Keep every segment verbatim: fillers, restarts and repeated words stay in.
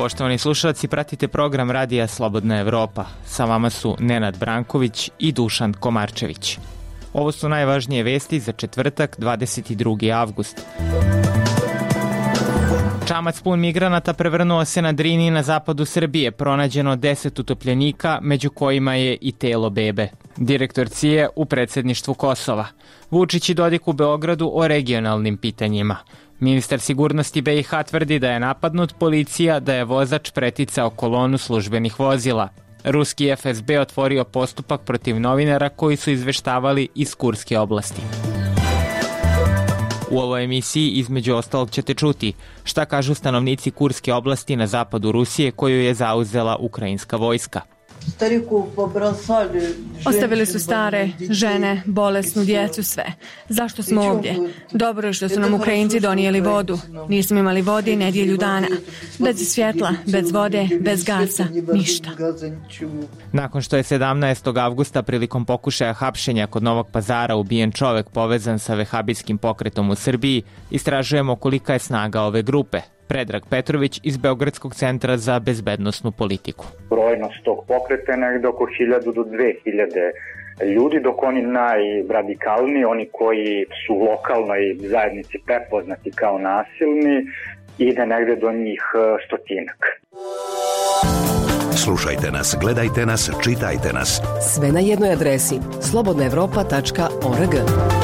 Poštovani slušalci, pratite program Radija Slobodna Evropa. Sa vama su Nenad Branković i Dušan Komarčević. Ovo su najvažnije vesti za četvrtak, dvadeset drugi avgust. Čamac pun migranata prevrnuo se na Drini na zapadu Srbije. Pronađeno deset utopljenika, među kojima je i telo bebe. Direktor C I E u predsedništvu Kosova. Vučić i Dodik u Beogradu o regionalnim pitanjima. Ministar sigurnosti B i H tvrdi da je napadnut, policija da je vozač preticao kolonu službenih vozila. Ruski F S B otvorio postupak protiv novinara koji su izveštavali iz Kurske oblasti. U ovoj emisiji između ostalog ćete čuti šta kažu stanovnici Kurske oblasti na zapadu Rusije koju je zauzela ukrajinska vojska. Ostavili su stare, žene, bolesnu djecu, sve. Zašto smo ovdje? Dobro je što su nam Ukrajinci donijeli vodu. Nismo imali vode nedjelju dana. Bez svjetla, bez vode, bez gasa, ništa. Nakon što je sedamnaestog avgusta prilikom pokušaja hapšenja kod Novog Pazara ubijen čovek povezan sa vehabijskim pokretom u Srbiji, istražujemo kolika je snaga ove grupe. Predrag Petrović iz Beogradskog centra za bezbednosnu politiku. Brojnost tog pokreta je negde oko hiljadu do dve hiljade ljudi, dok oni najradikalniji, oni koji su u lokalnoj zajednici prepoznati kao nasilni, ide negde do njih stotinak. Slušajte nas, gledajte nas, čitajte nas. Sve na jednoj adresi slobodna evropa tačka org.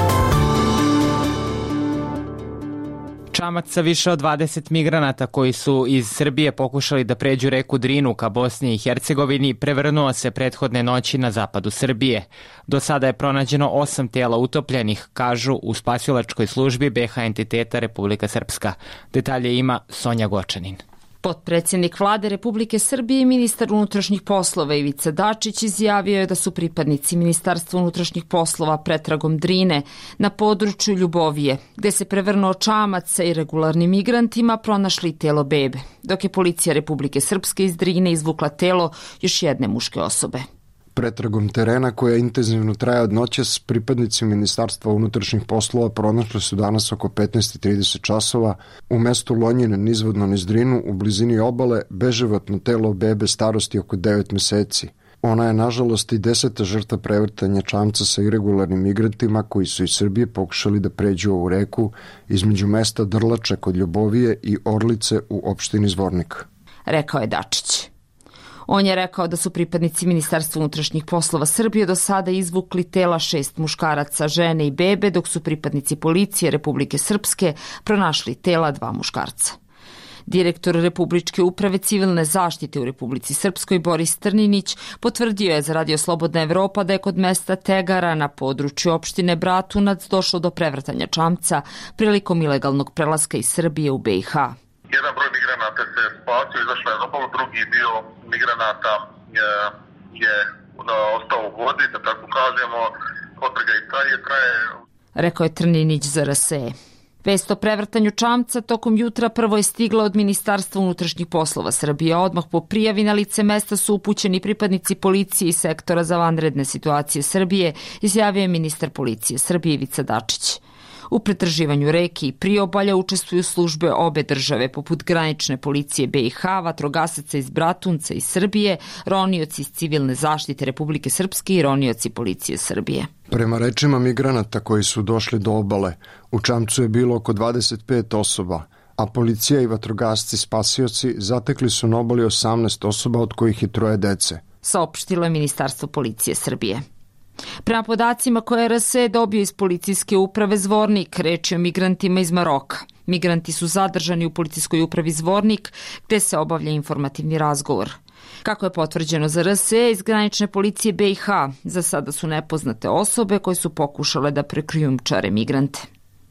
Čamac sa više od dvadeset migranata koji su iz Srbije pokušali da pređu reku Drinu ka Bosni i Hercegovini prevrnuo se prethodne noći na zapadu Srbije. Do sada je pronađeno osam tela utopljenih, kažu u spasilačkoj službi B H entiteta Republika Srpska. Detalje ima Sonja Gočanin. Potpredsjednik vlade Republike Srbije i ministar unutrašnjih poslova Ivica Dačić izjavio je da su pripadnici Ministarstva unutrašnjih poslova pretragom Drine na području Ljubovije, gde se prevrnuo čamac sa irregularnim migrantima, pronašli telo bebe, dok je policija Republike Srpske iz Drine izvukla telo još jedne muške osobe. Pretragom terena koja intenzivno traje od noćas, pripadnici Ministarstva unutrašnjih poslova pronašli su danas oko petnaest i trideset časova u mestu Lonjine nizvodno niz Drinu u blizini obale beživotno telo bebe starosti oko devet meseci. Ona je nažalost i deseta žrtva prevrtanja čamca sa irregularnim migrantima koji su iz Srbije pokušali da pređu ovu reku između mesta Drlača kod Ljubovije i Orlice u opštini Zvornik. Rekao je Dačić. On je rekao da su pripadnici Ministarstva unutrašnjih poslova Srbije do sada izvukli tela šest muškaraca, žene i bebe, dok su pripadnici policije Republike Srpske pronašli tela dva muškarca. Direktor Republičke uprave civilne zaštite u Republici Srpskoj Boris Trninić potvrdio je za Radio Slobodna Evropa da je kod mesta Tegara na području opštine Bratunac došlo do prevrtanja čamca prilikom ilegalnog prelaska iz Srbije u B i H. Jedan broj migranata se spasio, izašao je na obalu, drugi dio migranata je, je ostao u vodi, da tako kažemo, potraga i traje, traje. Rekao je Trninić za R S E. Vest o prevrtanju čamca tokom jutra prvo je stigla od Ministarstva unutrašnjih poslova Srbije. Odmah po prijavi na lice mesta su upućeni pripadnici policije i sektora za vanredne situacije Srbije, izjavio je ministar policije Srbije Ivica Dačić. U pretraživanju reke i priobalja učestvuju službe obe države, poput granične policije B i H, vatrogasaca iz Bratunca i Srbije, ronioci iz civilne zaštite Republike Srpske i ronioci policije Srbije. Prema rečima migranata koji su došli do obale, u čamcu je bilo oko dvadeset pet osoba, a policija i vatrogasci spasioci zatekli su na obali osamnaest osoba, od kojih je troje dece. Saopštilo je Ministarstvo policije Srbije. Prema podacima koje R S E dobio iz policijske uprave Zvornik, reč je o migrantima iz Maroka. Migranti su zadržani u policijskoj upravi Zvornik, gde se obavlja informativni razgovor. Kako je potvrđeno za R S E, iz granične policije B i H, za sada su nepoznate osobe koje su pokušale da prekrijumčare migrante.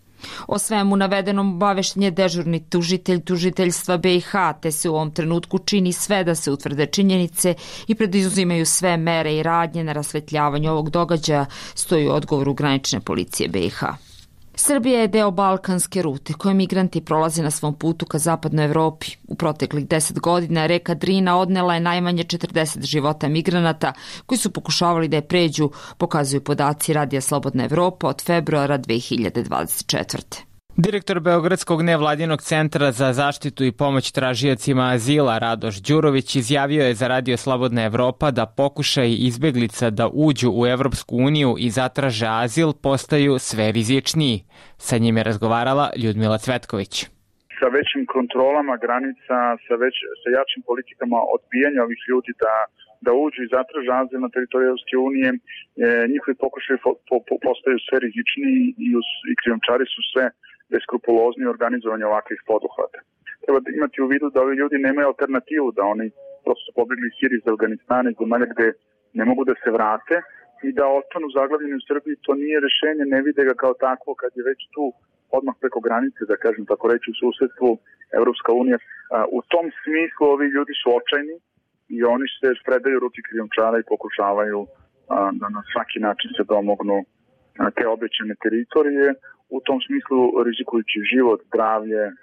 O svemu navedenom obavešten je dežurni tužitelj tužiteljstva B i H, te se u ovom trenutku čini sve da se utvrde činjenice i preduzimaju sve mere i radnje na rasvetljavanju ovog događaja, stoji u odgovoru granične policije B i H. Srbija je deo balkanske rute koje migranti prolaze na svom putu ka zapadnoj Evropi. U proteklih deset godina reka Drina odnela je najmanje četrdeset života migranata koji su pokušavali da je pređu, pokazuju podaci Radija Slobodna Evropa od februara dve hiljade dvadeset četvrte. Direktor Beogradskog nevladinog centra za zaštitu i pomoć tražiocima azila Radoš Đurović izjavio je za Radio Slobodna Evropa da pokušaj izbeglica da uđu u Evropsku uniju i zatraže azil postaju sve rizičniji. Sa njim je razgovarala Ljudmila Cvetković. Sa većim kontrolama granica, sa, već, sa jačim politikama odbijanja ovih ljudi da, da uđu i zatraže azil na teritoriju Evropske unije, e, njihovi pokušaj po, po, postaju sve rizičniji i, i krijumčari su sve beskrupulozni u organizovanju ovakvih poduhvata. Treba da imati u vidu da ovi ljudi nemaju alternativu, da oni prosto su pobegli iz Sirije, iz Afganistana, iz zemalja gde ne mogu da se vrate i da ostanu zaglavljeni u Srbiji. To nije rešenje, ne vide ga kao takvo kad je već tu odmah preko granice, da kažem tako reći, u susedstvu Evropska unija. U tom smislu ovi ljudi su očajni i oni se predaju ruci krijumčara i pokušavaju da na svaki način se domognu te obećane teritorije, u tom smislu rizikujući život, zdravlje a,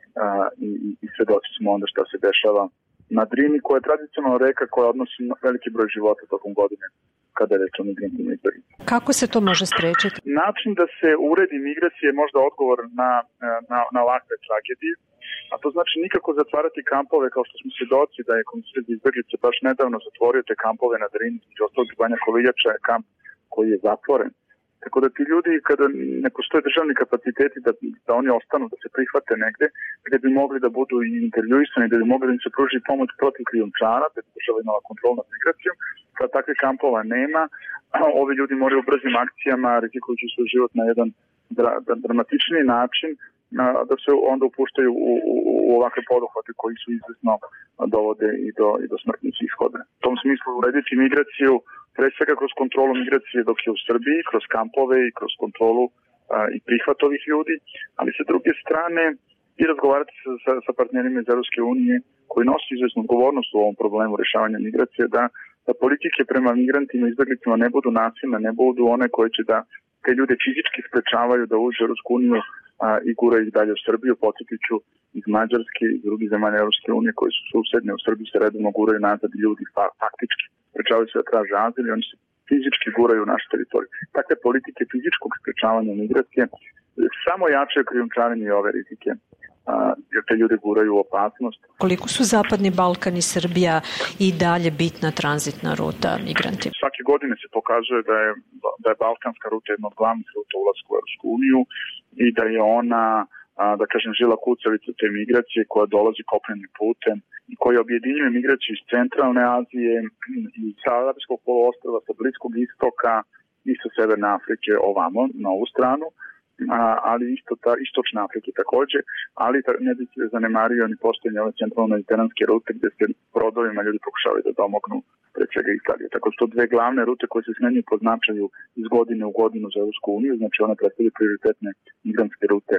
i, i svedoci smo onda šta se dešava na Drini, koja je tradicionalna reka koja odnosi veliki broj života tokom godine kada je reč o migrantima i izbeglicama. Kako se to može sprečiti? Način da se uredi migracije je možda odgovor na, na, na ovakve tragedije, a to znači nikako zatvarati kampove kao što smo svedoci da je Komisija za izbeglice baš nedavno zatvorio te kampove na Drini, između ostalog Banja Koviljača je kamp koji je zatvoren. Tako da ti ljudi, kada ne postoje državni kapaciteti da, da oni ostanu, da se prihvate negde, gde bi mogli da budu i intervjuisani, da bi mogli da im se pruži pomoć protiv krijumčara, da bi država imala kontrol nad migracijom, kada takve kampova nema, ovi ljudi moraju u brzim akcijama, rizikujući svoj život na jedan dra, dramatičniji način, da se onda upuštaju u, u, u ovakve poduhvate koji su izvesno dovode i do, i do smrtnih ishoda. U tom smislu urediti migraciju pre svega kroz kontrolu migracije dok je u Srbiji, kroz kampove i kroz kontrolu a, i prihvat ovih ljudi, ali sa druge strane i razgovarati sa, sa, sa partnerima iz Evropske unije koji nosi izvesnu odgovornost u ovom problemu rešavanja migracije, da, da politike prema migrantima i izbeglicama ne budu nasilne, ne budu one koje će da te ljude fizički sprečavaju da uđu u Evropsku uniju a, i guraju ih dalje u Srbiju. Podsjetit ću iz Mađarske i drugih zemalja Evropske unije koji su susedne u Srbiji se redovno guraju nazad ljudi fa, faktički sprečavaju se da traže azil i oni se fizički guraju u našu teritoriju. Takve politike fizičkog sprečavanja migracije samo jačaju krijumčarenje i ove rizike, a, jer te ljude guraju u opasnost. Koliko su Zapadni Balkan i Srbija i dalje bitna tranzitna ruta migrantima? Svake godine se pokazuje da je, da je balkanska ruta jedna od glavnih ruta ulaska u Evropsku uniju i da je ona, a, da kažem, žila kucavica te migracije koja dolazi kopnenim putem i koja objedinjuje migraciju iz centralne Azije, iz Arapskog poluostrva, sa Bliskog istoka i sa Severne Afrike ovamo, na ovu stranu, a, ali isto ta, istočne Afrike takođe, ali ta, ne bi se zanemario ni postojanje ove centralno-mediteranske rute gde se brodovima ljudi pokušavaju da domognu pre svega Italije. Tako su to dve glavne rute koje se smenjuju po značaju iz godine u godinu za Evropsku uniju, znači one predstavljaju prioritetne migrantske rute.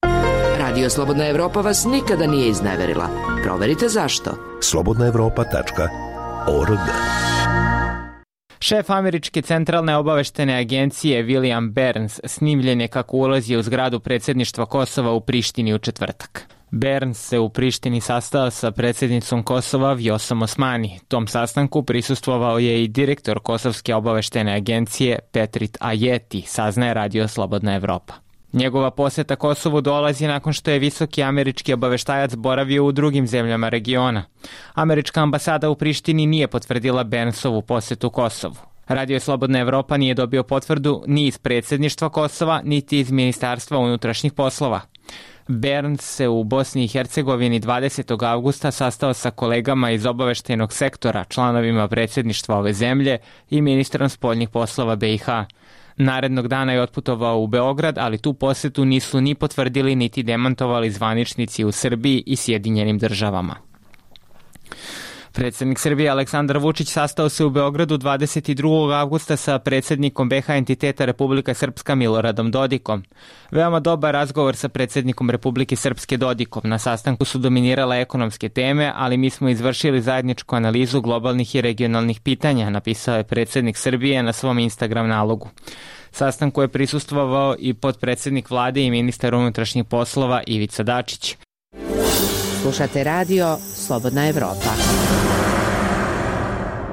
Radio Slobodna Evropa vas nikada nije izneverila. Proverite zašto. slobodna evropa tačka org. Šef Američke centralne obaveštene agencije William Burns snimljen je kako ulazi u zgradu predsjedništva Kosova u Prištini u četvrtak. Burns se u Prištini sastao sa predsjednicom Kosova Vjosom Osmani. Tom sastanku prisustvovao je i direktor Kosovske obaveštene agencije Petrit Ajeti, saznaje Radio Slobodna Evropa. Njegova poseta Kosovu dolazi nakon što je visoki američki obaveštajac boravio u drugim zemljama regiona. Američka ambasada u Prištini nije potvrdila Burnsovu posetu Kosovu. Radio Slobodna Evropa nije dobio potvrdu ni iz predsjedništva Kosova, niti iz Ministarstva unutrašnjih poslova. Burns se u Bosni i Hercegovini dvadesetog avgusta sastao sa kolegama iz obaveštajnog sektora, članovima predsjedništva ove zemlje i ministrom spoljnih poslova B i H. Narednog dana je otputovao u Beograd, ali tu posetu nisu ni potvrdili niti demantovali zvaničnici u Srbiji i Sjedinjenim državama. Predsjednik Srbije Aleksandar Vučić sastao se u Beogradu dvadeset drugog avgusta sa predsjednikom B H entiteta Republika Srpska Miloradom Dodikom. Veoma dobar razgovor sa predsjednikom Republike Srpske Dodikom. Na sastanku su dominirale ekonomske teme, ali mi smo izvršili zajedničku analizu globalnih i regionalnih pitanja, napisao je predsjednik Srbije na svom Instagram nalogu. Sastanku je prisustvovao i potpredsjednik vlade i ministar unutrašnjih poslova Ivica Dačić. Slušate radio Slobodna Evropa.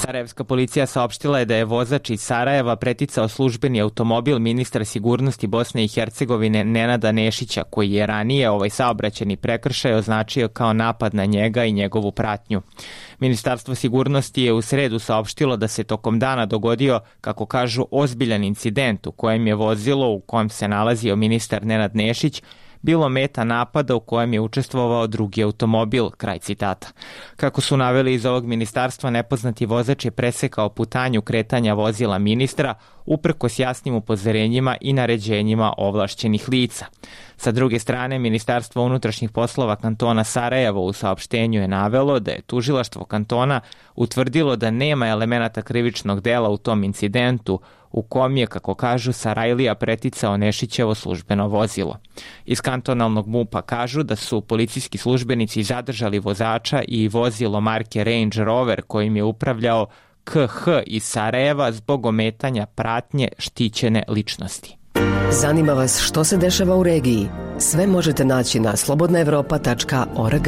Sarajevska policija saopštila je da je vozač iz Sarajeva preticao službeni automobil ministra sigurnosti Bosne i Hercegovine Nenada Nešića, koji je ranije ovaj saobraćajni prekršaj označio kao napad na njega i njegovu pratnju. Ministarstvo sigurnosti je u sredu saopštilo da se tokom dana dogodio, kako kažu, ozbiljan incident u kojem je vozilo u kojem se nalazio ministar Nenad Nešić bilo meta napada u kojem je učestvovao drugi automobil, kraj citata. Kako su naveli iz ovog ministarstva, nepoznati vozač je presekao putanju kretanja vozila ministra uprkos jasnim upozorenjima i naređenjima ovlašćenih lica. Sa druge strane, Ministarstvo unutrašnjih poslova kantona Sarajevo u saopštenju je navelo da je tužilaštvo kantona utvrdilo da nema elemenata krivičnog dela u tom incidentu u kom je, kako kažu, Sarajlija preticao Nešićevo službeno vozilo. Iz kantonalnog MUP-a kažu da su policijski službenici zadržali vozača i vozilo marke Range Rover kojim je upravljao K H iz Sarajeva zbog ometanja pratnje štićene ličnosti. Zanima vas što se dešava u regiji? Sve možete naći na slobodna evropa tačka org.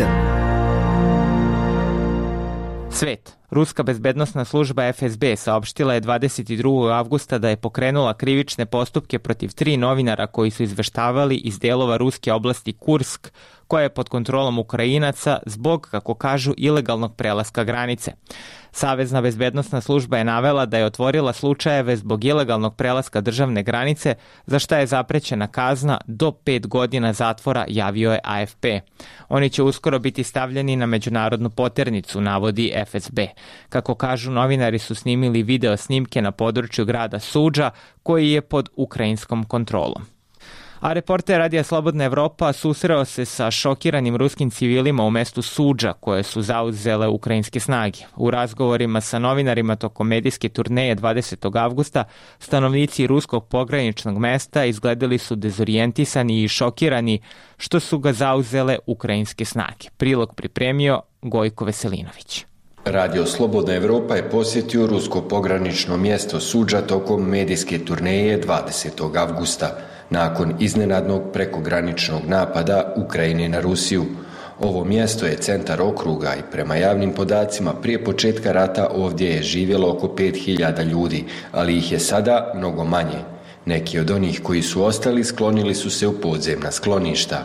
Svet. Ruska bezbednosna služba F S B saopštila je dvadeset drugog avgusta da je pokrenula krivične postupke protiv tri novinara koji su izveštavali iz delova ruske oblasti Kursk, koja je pod kontrolom Ukrajinaca zbog, kako kažu, ilegalnog prelaska granice. Savezna bezbednosna služba je navela da je otvorila slučajeve zbog ilegalnog prelaska državne granice, za šta je zaprećena kazna do pet godina zatvora, javio je A F P. Oni će uskoro biti stavljeni na međunarodnu poternicu, navodi F S B. Kako kažu, novinari su snimili video snimke na području grada Suđa, koji je pod ukrajinskom kontrolom. A reporter Radija Slobodna Evropa susreo se sa šokiranim ruskim civilima u mestu Suđa koje su zauzele ukrajinske snage. U razgovorima sa novinarima tokom medijske turneje dvadesetog avgusta stanovnici ruskog pograničnog mesta izgledali su dezorijentisani i šokirani što su ga zauzele ukrajinske snage. Prilog pripremio Gojko Veselinović. Radio Slobodna Evropa je posjetio rusko pogranično mjesto Suđa tokom medijske turneje dvadesetog avgusta. Nakon iznenadnog prekograničnog napada Ukrajine na Rusiju. Ovo mjesto je centar okruga i prema javnim podacima prije početka rata ovdje je živjelo oko pet hiljada ljudi, ali ih je sada mnogo manje. Neki od onih koji su ostali sklonili su se u podzemna skloništa.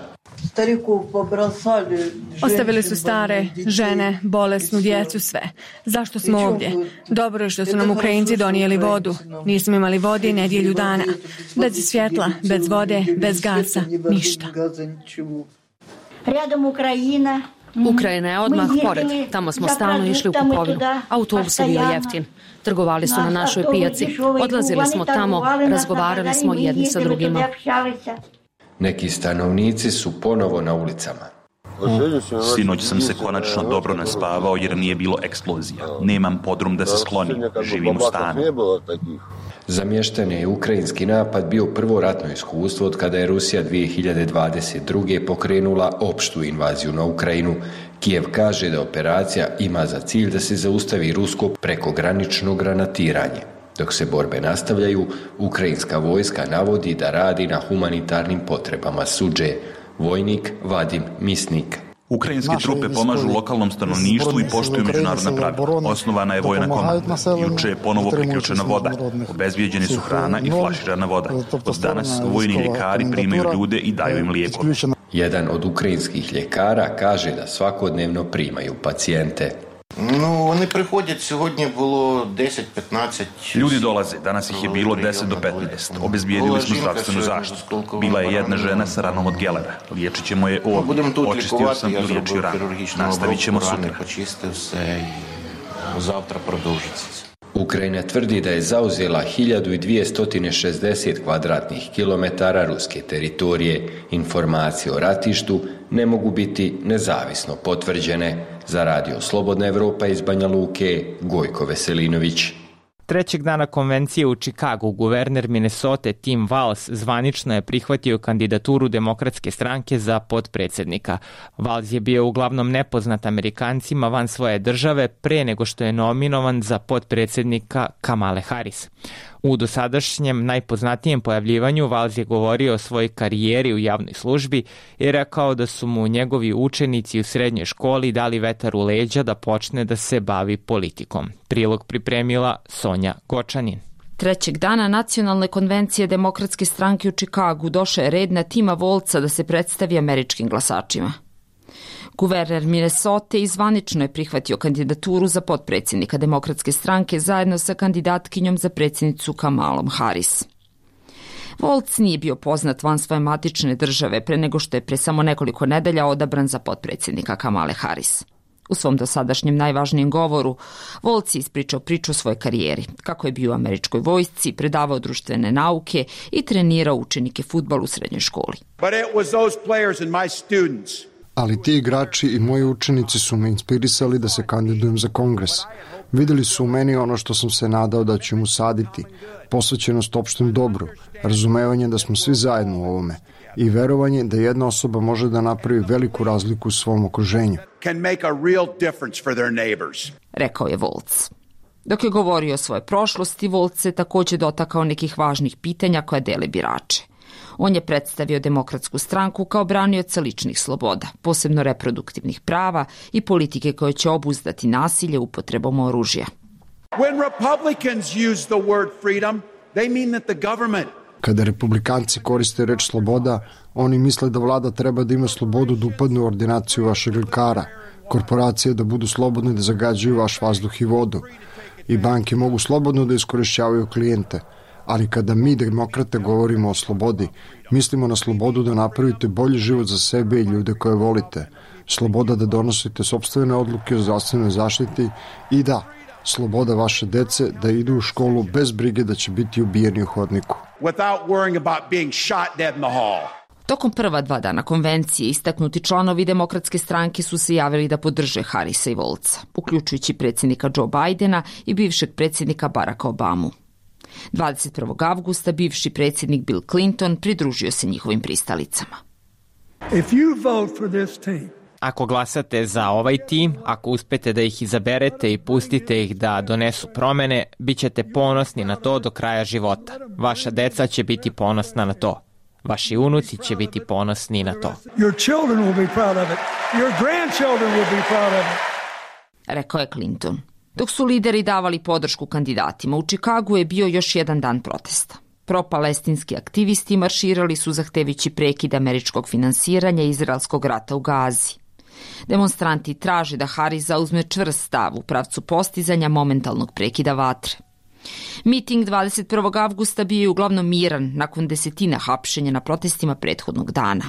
Ostavili su stare, žene, bolesnu djecu, sve. Zašto smo ovdje? Dobro je što su nam Ukrajinci donijeli vodu. Nismo imali vode nedjelju dana. Bez svjetla, bez vode, bez gasa, ništa. Ukrajina je odmah pored. Tamo smo stalno išli u kupovinu. Autobus je bio jeftin. Trgovali su na našoj pijaci. Odlazili smo tamo, razgovarali smo jedni sa drugima. Neki stanovnici su ponovo na ulicama. Sinoć sam se konačno dobro naspavao jer nije bilo eksplozija. Nemam podrum da se sklonim. Živim u stanu. Za mještane je ukrajinski napad bio prvo ratno iskustvo od kada je Rusija dvije hiljade dvadeset druge pokrenula opštu invaziju na Ukrajinu. Kijev kaže da operacija ima za cilj da se zaustavi rusko prekogranično granatiranje. Dok se borbe nastavljaju, ukrajinska vojska navodi da radi na humanitarnim potrebama Suđe. Vojnik Vadim Misnik. Ukrajinske trupe pomažu lokalnom stanovništvu i poštuju međunarodna pravila. Osnovana je vojna komanda. Juče je ponovo priključena voda. Obezbijeđeni su hrana i flaširana voda. Od danas vojni ljekari primaju ljude i daju im lijekove. Jedan od ukrajinskih ljekara kaže da svakodnevno primaju pacijente. No, oni prihodять, sьогодні було deset do petnaest. Ljudi dolaze, danas ih je bilo deset do petnaest. Obezbijedili smo zdravstvenu zaštitu. Bila je jedna žena sa ranom od gelera. Liječit ćemo je ovdje. Očistio sam i liječio ranu. Nastavit ćemo sutra. Завтра продовжиться. Ukrajina tvrdi da je zauzela hiljadu dvjesto šezdeset kvadratnih kilometara ruske teritorije. Informacije o ratištu ne mogu biti nezavisno potvrđene. Za Radio Slobodna Evropa iz Banja Luke, Gojko Veselinović. Trećeg dana konvencije u Čikagu guverner Minnesota Tim Walz zvanično je prihvatio kandidaturu Demokratske stranke za potpredsjednika. Walz je bio uglavnom nepoznat Amerikancima van svoje države pre nego što je nominovan za potpredsjednika Kamale Harris. U dosadašnjem najpoznatijem pojavljivanju Valls je govorio o svojoj karijeri u javnoj službi i rekao da su mu njegovi učenici u srednjoj školi dali vetar u leđa da počne da se bavi politikom. Prilog pripremila Sonja Gočanin. Trećeg dana Nacionalne konvencije Demokratske stranke u Čikagu došao je red na Tima Waldsa da se predstavi američkim glasačima. Guverner Minnesota izvanično je prihvatio kandidaturu za potpredsjednika Demokratske stranke zajedno sa kandidatkinjom za predsjednicu Kamalom Harris. Walz nije bio poznat van svoje matične države pre nego što je pre samo nekoliko nedelja odabran za potpredsjednika Kamale Harris. U svom dosadašnjem najvažnijem govoru, Walz je ispričao priču o svojoj karijeri, kako je bio u američkoj vojsci, predavao društvene nauke i trenirao učenike fudbal u srednjoj školi. But it was those players and my students. Ali ti igrači i moji učenici su me inspirisali da se kandidujem za kongres. Videli su u meni ono što sam se nadao da ću im usaditi, posvećenost opštem dobru, razumevanje da smo svi zajedno u ovome i verovanje da jedna osoba može da napravi veliku razliku u svom okruženju. Can make a real difference for their neighbors. Rekao je Walz. Dok je govorio o svojoj prošlosti, Walz se također dotakao nekih važnih pitanja koja dele birače. On je predstavio Demokratsku stranku kao branioca ličnih sloboda, posebno reproduktivnih prava i politike koje će obuzdati nasilje upotrebom oružja. When Republicans use the word freedom, they mean that the government. Kada republikanci koriste reč sloboda, oni misle da vlada treba da ima slobodu da upadne u ordinaciju vašeg lekara, korporacije da budu slobodne da zagađuju vaš vazduh i vodu i banke mogu slobodno da iskorišćavaju klijente. Ali kada mi, demokrate, govorimo o slobodi, mislimo na slobodu da napravite bolji život za sebe i ljude koje volite, sloboda da donosite sopstvene odluke o zdravstvenoj zaštiti i da, sloboda vaše dece da idu u školu bez brige da će biti ubijeni u hodniku. Without worrying about being shot dead in the hall. Tokom prva dva dana konvencije istaknuti članovi Demokratske stranke su se javili da podrže Harrisa i Waldsa, uključujući predsjednika Joe Bidena i bivšeg predsjednika Baracka Obamu. dvadeset prvog avgusta bivši predsjednik Bill Clinton pridružio se njihovim pristalicama. If you vote for this team, Ako glasate za ovaj tim, ako uspete da ih izaberete i pustite ih da donesu promene, bit ćete ponosni na to do kraja života. Vaša deca će biti ponosna na to. Vaši unuci će biti ponosni na to. Your children will be proud of it. Your grandchildren will be proud of it. Rekao je Clinton. Dok su lideri davali podršku kandidatima, u Čikagu je bio još jedan dan protesta. Pro-palestinski aktivisti marširali su zahtevići prekid američkog finansiranja izraelskog rata u Gazi. Demonstranti traže da Harris zauzme čvrst stav u pravcu postizanja momentalnog prekida vatre. Miting dvadeset prvog avgusta bio je uglavnom miran nakon desetina hapšenja na protestima prethodnog dana.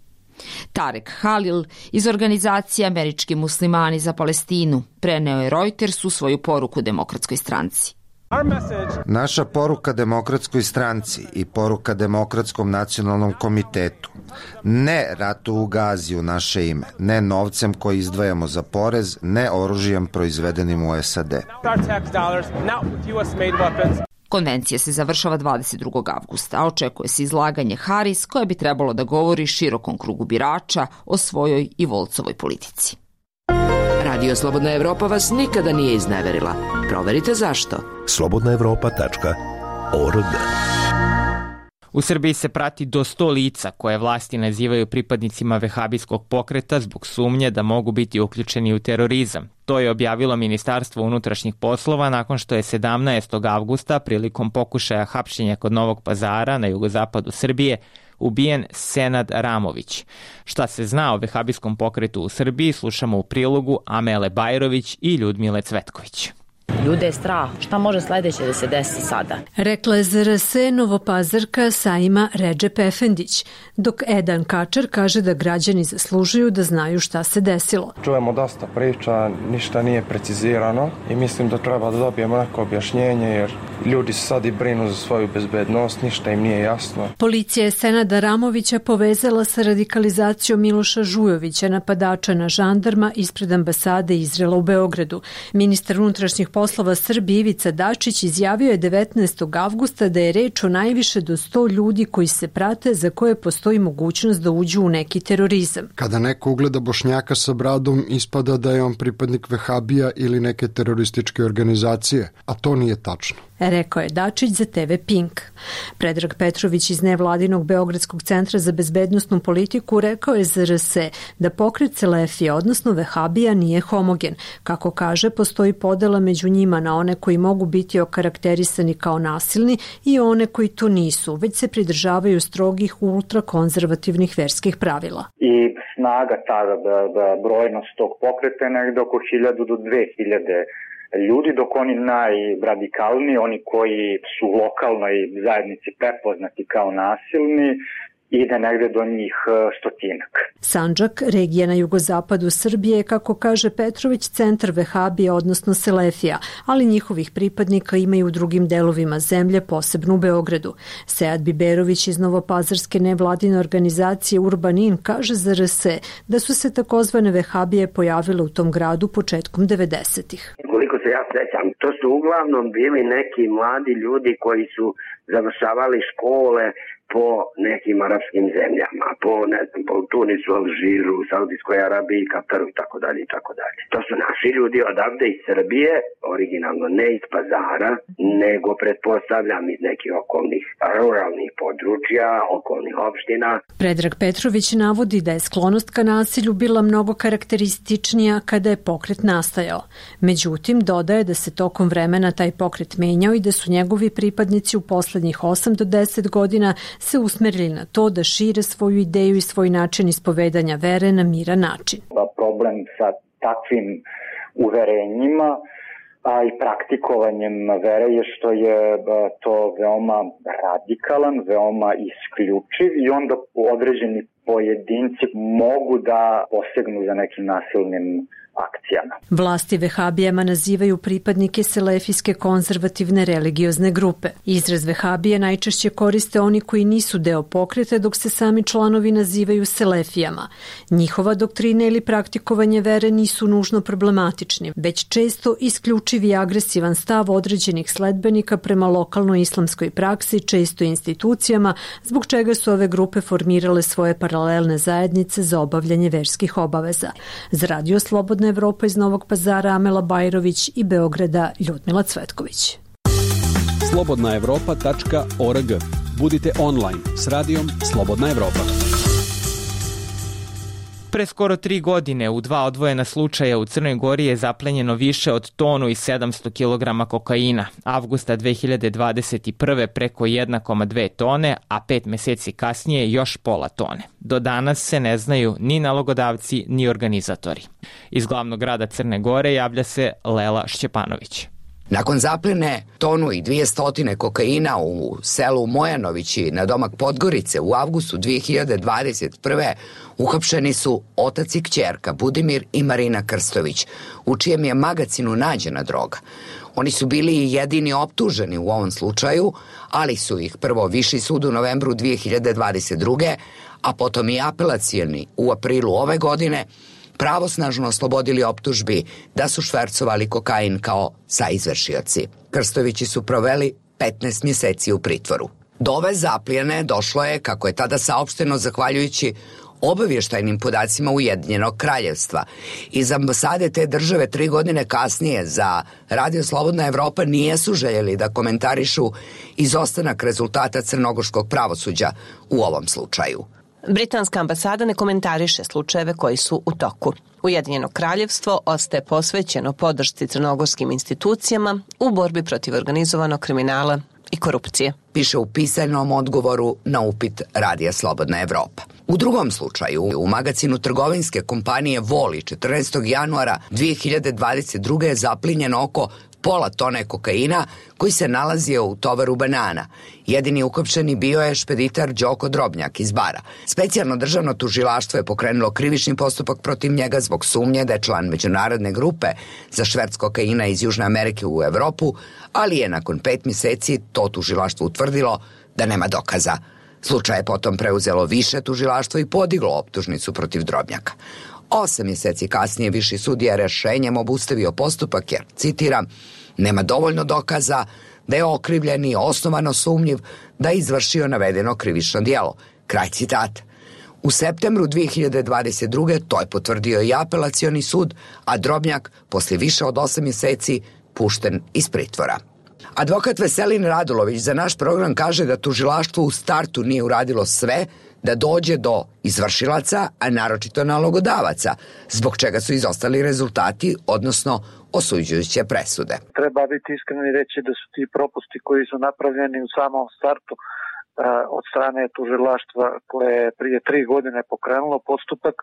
Tarek Halil iz organizacije Američki muslimani za Palestinu preneo je Reutersu svoju poruku Demokratskoj stranci. Naša poruka Demokratskoj stranci i poruka Demokratskom nacionalnom komitetu. Ne ratu u Gazi u naše ime, ne novcem koji izdvajamo za porez, ne oružjem proizvedenim u S A D. Konvencija se završava dvadeset drugog avgusta, a očekuje se izlaganje Harris koje bi trebalo da govori širokom krugu birača o svojoj i Walzovoj politici. Radio Slobodna Evropa vas nikada nije izneverila. Proverite zašto. slobodna evropa tačka org. U Srbiji se prati do sto lica koje vlasti nazivaju pripadnicima vehabijskog pokreta zbog sumnje da mogu biti uključeni u terorizam. To je objavilo Ministarstvo unutrašnjih poslova nakon što je sedamnaestog avgusta prilikom pokušaja hapšenja kod Novog Pazara na jugozapadu Srbije ubijen Senad Ramović. Šta se zna o vehabijskom pokretu u Srbiji slušamo u prilogu Amele Bajrović i Ljudmile Cvetković. Ljude je strah. Šta može sledeće da se desi sada? Rekla je za R S Novopazarka Saima Redžep Efendić, dok Edan Kačar kaže da građani zaslužuju da znaju šta se desilo. Čujemo dosta priča, ništa nije precizirano i mislim da treba da dobijemo neko objašnjenje jer ljudi se sad i brinu za svoju bezbednost, ništa im nije jasno. Policija je Senada Ramovića povezala sa radikalizacijom Miloša Žujovića, napadača na žandarma ispred ambasade Izraela u Beogradu. Ministar unutrašnjih poslova Srbije Ivica Dačić izjavio je devetnaestog avgusta da je reč o najviše do sto ljudi koji se prate za koje postoji mogućnost da uđu u neki terorizam. Kada neko ugleda Bošnjaka sa bradom, ispada da je on pripadnik Vehabija ili neke terorističke organizacije, a to nije tačno. rekao je Dačić za te ve Pink. Predrag Petrović iz nevladinog Beogradskog centra za bezbednosnu politiku rekao je za er es da pokret Selefija, odnosno vehabija, nije homogen. Kako kaže, postoji podela među njima na one koji mogu biti okarakterisani kao nasilni i one koji to nisu, već se pridržavaju strogih ultrakonzervativnih verskih pravila. I snaga, ta brojnost tog pokreta je negde oko hiljadu do dve hiljade ljudi, dok oni najradikalniji, oni koji su u lokalnoj zajednici prepoznati kao nasilni, ide negde do njih stotinak. Sandžak, regija na jugozapadu Srbije, je, kako kaže Petrović, centar vehabija, odnosno Selefija, ali njihovih pripadnika ima i u drugim delovima zemlje, posebno u Beogradu. Sead Biberović iz novopazarske nevladine organizacije Urbanin kaže za er es da su se takozvane vehabije pojavile u tom gradu početkom devedesetih. Koliko se ja sećam, to su uglavnom bili neki mladi ljudi koji su završavali škole po nekim arapskim zemljama, po, ne znam, po Tunisu, Alžiru, Saudijskoj Arabiji, Kataru i tako dalje i tako dalje. To su naši ljudi odavde iz Srbije, originalno ne iz Pazara, nego pretpostavljam iz nekih okolnih ruralnih područja, okolnih opština. Predrag Petrović navodi da je sklonost ka nasilju bila mnogo karakterističnija kada je pokret nastajao. Međutim, dodaje da se tokom vremena taj pokret menjao i da su njegovi pripadnici u poslednjih osam do deset godina se usmerili na to da šire svoju ideju i svoj način ispovedanja vere na miran način. Problem sa takvim uverenjima a i praktikovanjem vere je što je to veoma radikalan, veoma isključiv i onda određeni pojedinci mogu da posegnu za nekim nasilnim akcijama. Vlasti vehabijama nazivaju pripadnike selefijske konzervativne religiozne grupe. Izraz vehabije najčešće koriste oni koji nisu deo pokreta, dok se sami članovi nazivaju selefijama. Njihova doktrina ili praktikovanje vere nisu nužno problematični, već često isključiv i agresivan stav određenih sledbenika prema lokalnoj islamskoj praksi, često institucijama, zbog čega su ove grupe formirale svoje paralelne zajednice za obavljanje verskih obaveza. Za Radio Slobodna Evropa iz Novog Pazara Amela Bajrović i Beograda Ljudmila Cvetković. slobodna evropa tačka org. Budite online s radijom Slobodna Evropa. Pre skoro tri godine u dva odvojena slučaja u Crnoj Gori je zaplenjeno više od tonu i sedamsto kilograma kokaina. Avgusta dve hiljade dvadeset prve preko jedna zarez dve tone, a pet meseci kasnije još pola tone. Do danas se ne znaju ni nalogodavci ni organizatori. Iz glavnog grada Crne Gore javlja se Lela Šćepanović. Nakon zapljene tonu i dvije stotine kokaina u selu Mojanovići na domak Podgorice u avgustu dve hiljade dvadeset prve uhapšeni su otac i kćerka Budimir i Marina Krstović, u čijem je magacinu nađena droga. Oni su bili i jedini optuženi u ovom slučaju, ali su ih prvo Viši sud u novembru dve hiljade dvadeset druge, a potom i apelacioni u aprilu ove godine pravosnažno oslobodili optužbi da su švercovali kokain kao saizvršioci. Krstovići su proveli petnaest mjeseci u pritvoru. Do ove zaplijene došlo je, kako je tada saopšteno, zahvaljujući obavještajnim podacima Ujedinjenog kraljevstva. Iz ambasade te države tri godine kasnije za Radio Slobodna Evropa nijesu željeli da komentarišu izostanak rezultata crnogorskog pravosuđa u ovom slučaju. Britanska ambasada ne komentariše slučajeve koji su u toku. Ujedinjeno kraljevstvo ostaje posvećeno podršci crnogorskim institucijama u borbi protiv organizovanog kriminala i korupcije. Piše u pisanom odgovoru na upit Radija Slobodna Evropa. U drugom slučaju, u magacinu trgovinske kompanije Voli četrnaestog januara dve hiljade dvadeset druge je zaplinjeno oko pola tone kokaina koji se nalazio u tovaru banana. Jedini ukopčeni bio je špeditar Đoko Drobnjak iz Bara. Specijalno državno tužilaštvo je pokrenulo krivični postupak protiv njega zbog sumnje da je član međunarodne grupe za šverc kokaina iz Južne Amerike u Evropu, ali je nakon pet mjeseci to tužilaštvo utvrdilo da nema dokaza. Slučaj je potom preuzelo više tužilaštvo i podiglo optužnicu protiv Drobnjaka. Osam mjeseci kasnije Viši sud je rješenjem obustavio postupak jer, citiram, nema dovoljno dokaza da je okrivljeni osnovano sumnjiv da je izvršio navedeno krivično djelo. Kraj citata. U septembru dve hiljade dvadeset druge to je potvrdio i apelacioni sud, a Drobnjak poslije više od osam mjeseci pušten iz pritvora. Advokat Veselin Radulović za naš program kaže da tužilaštvo u startu nije uradilo sve da dođe do izvršilaca, a naročito nalogodavaca, zbog čega su izostali rezultati, odnosno osuđujuće presude. Treba biti iskren i reći da su ti propusti koji su napravljeni u samom startu od strane tužilaštva koje je prije tri godine pokrenulo postupak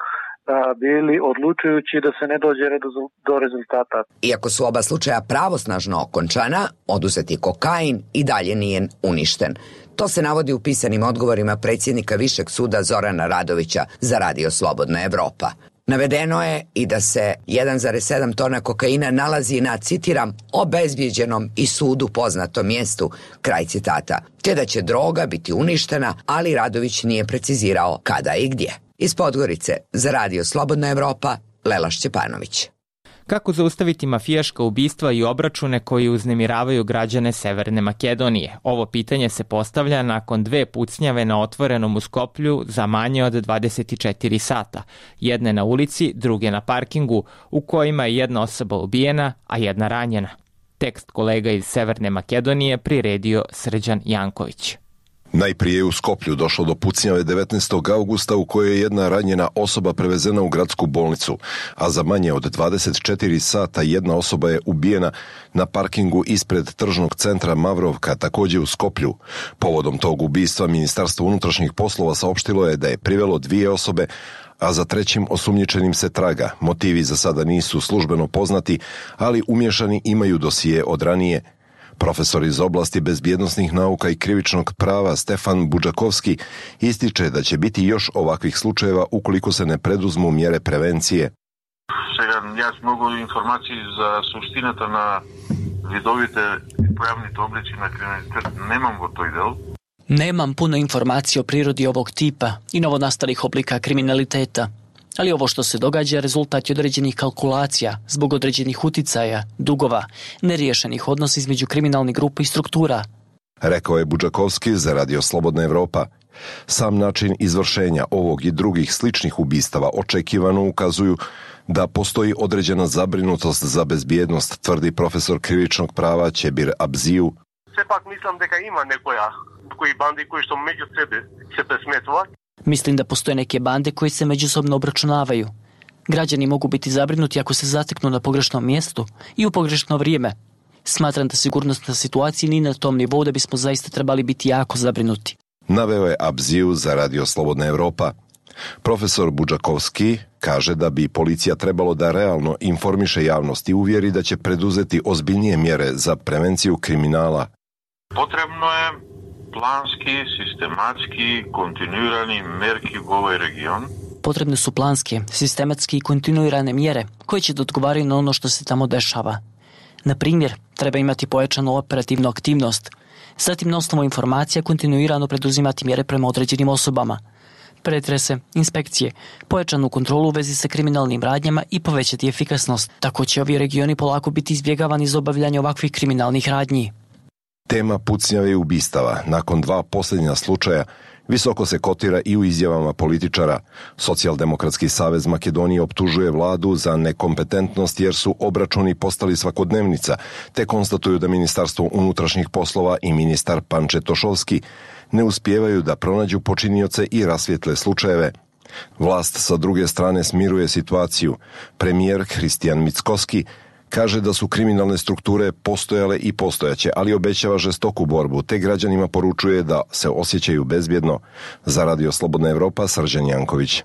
bili odlučujući da se ne dođe do rezultata. Iako su oba slučaja pravosnažno okončana, oduzeti kokain i dalje nije uništen. To se navodi u pisanim odgovorima predsjednika Višeg suda Zorana Radovića za Radio Slobodna Evropa. Navedeno je i da se jedan zarez sedam tona kokaina nalazi na, citiram, obezbijeđenom i sudu poznatom mjestu, kraj citata, te da će droga biti uništena, ali Radović nije precizirao kada i gdje. Iz Podgorice za Radio Slobodna Evropa, Lela Šćepanović. Kako zaustaviti mafijaška ubistva i obračune koji uznemiravaju građane Severne Makedonije? Ovo pitanje se postavlja nakon dve pucnjave na otvorenom u Skoplju za manje od dvadeset četiri sata. Jedne na ulici, druge na parkingu, u kojima je jedna osoba ubijena, a jedna ranjena. Tekst kolega iz Severne Makedonije priredio Srđan Janković. Najprije je u Skoplju došlo do pucnjave devetnaestog avgusta u kojoj je jedna ranjena osoba prevezena u gradsku bolnicu, a za manje od dvadeset četiri sata jedna osoba je ubijena na parkingu ispred tržnog centra Mavrovka, također u Skoplju. Povodom tog ubistva Ministarstvo unutrašnjih poslova saopštilo je da je privelo dvije osobe, a za trećim osumnjičenim se traga. Motivi za sada nisu službeno poznati, ali umješani imaju dosije od ranije. Profesor iz oblasti bezbjednosnih nauka i krivičnog prava Stefan Budžakovski ističe da će biti još ovakvih slučajeva ukoliko se ne preduzmu mjere prevencije. Сега, јас многу информации за суштината на видовите појавните облици на криминалитет немам во тој дел. Nemam puno informacija o prirodi ovog tipa i novonastalih oblika kriminaliteta, ali ovo što se događa rezultat je određenih kalkulacija zbog određenih uticaja, dugova, neriješenih odnosa između kriminalnih grupa i struktura. Rekao je Budžakovski za Radio Slobodna Evropa. Sam način izvršenja ovog i drugih sličnih ubistava očekivano ukazuju da postoji određena zabrinutost za bezbjednost, tvrdi profesor krivičnog prava Ćebir Abziju. Сепак мислам дека има некоја кои банди кои што меѓу себе се пресметуваат. Mislim da postoje neke bande koje se međusobno obračunavaju. Građani mogu biti zabrinuti ako se zateknu na pogrešnom mjestu i u pogrešno vrijeme. Smatram da sigurnosna situacija nije na tom nivou da bismo zaista trebali biti jako zabrinuti. Naveo je Abziju za Radio Slobodna Evropa. Profesor Budžakovski kaže da bi policija trebalo da realno informiše javnost i uvjeri da će preduzeti ozbiljnije mjere za prevenciju kriminala. Potrebno je planski, sistematski, kontinuirani merki u ovaj region. Potrebne su planske, sistematske i kontinuirane mjere koje će da odgovaraju na ono što se tamo dešava. Na primjer, treba imati pojačanu operativnu aktivnost, zatim na osnovu informacija kontinuirano preduzimati mjere prema određenim osobama, pretrese, inspekcije, pojačanu kontrolu u vezi sa kriminalnim radnjama i povećati efikasnost. Tako će ovi regioni polako biti izbjegavani za obavljanje ovakvih kriminalnih radnji. Tema pucnjave i ubistava nakon dva posljednja slučaja visoko se kotira i u izjavama političara. Socijaldemokratski savez Makedonije optužuje vladu za nekompetentnost jer su obračuni postali svakodnevnica, te konstatuju da Ministarstvo unutrašnjih poslova i ministar Panče Tošovski ne uspijevaju da pronađu počinioce i rasvijetle slučajeve. Vlast sa druge strane smiruje situaciju. Premijer Hristijan Mickoski kaže da su kriminalne strukture postojale i postojaće, ali obećava žestoku borbu, te građanima poručuje da se osjećaju bezbjedno. Za Radio Slobodna Evropa, Srđan Janković.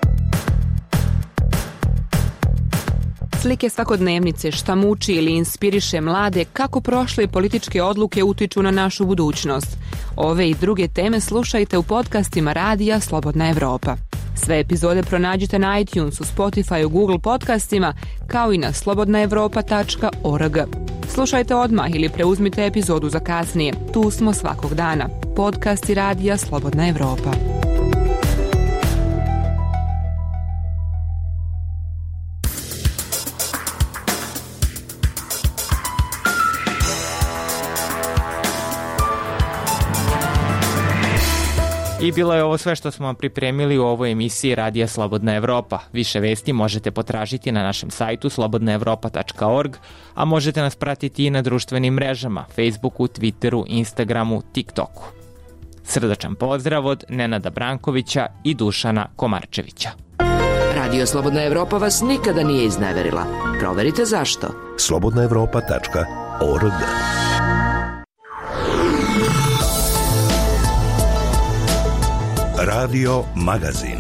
Slike svakodnevnice šta muči ili inspiriše mlade kako prošle političke odluke utiču na našu budućnost. Ove i druge teme slušajte u podcastima Radija Slobodna Evropa. Sve epizode pronađite na iTunesu, Spotifyu, Google podcastima, kao i na slobodna evropa tačka org. Slušajte odmah ili preuzmite epizodu za kasnije. Tu smo svakog dana. Podcasti Radija Slobodna Evropa. I bilo je ovo sve što smo vam pripremili u ovoj emisiji Radija Slobodna Evropa. Više vesti možete potražiti na našem sajtu slobodna evropa tačka org, a možete nas pratiti i na društvenim mrežama, Facebooku, Twitteru, Instagramu, TikToku. Srdačan pozdrav od Nenada Brankovića i Dušana Komarčevića. Radio Slobodna Evropa vas nikada nije izneverila. Proverite zašto. slobodna evropa tačka org. Radio Magazin.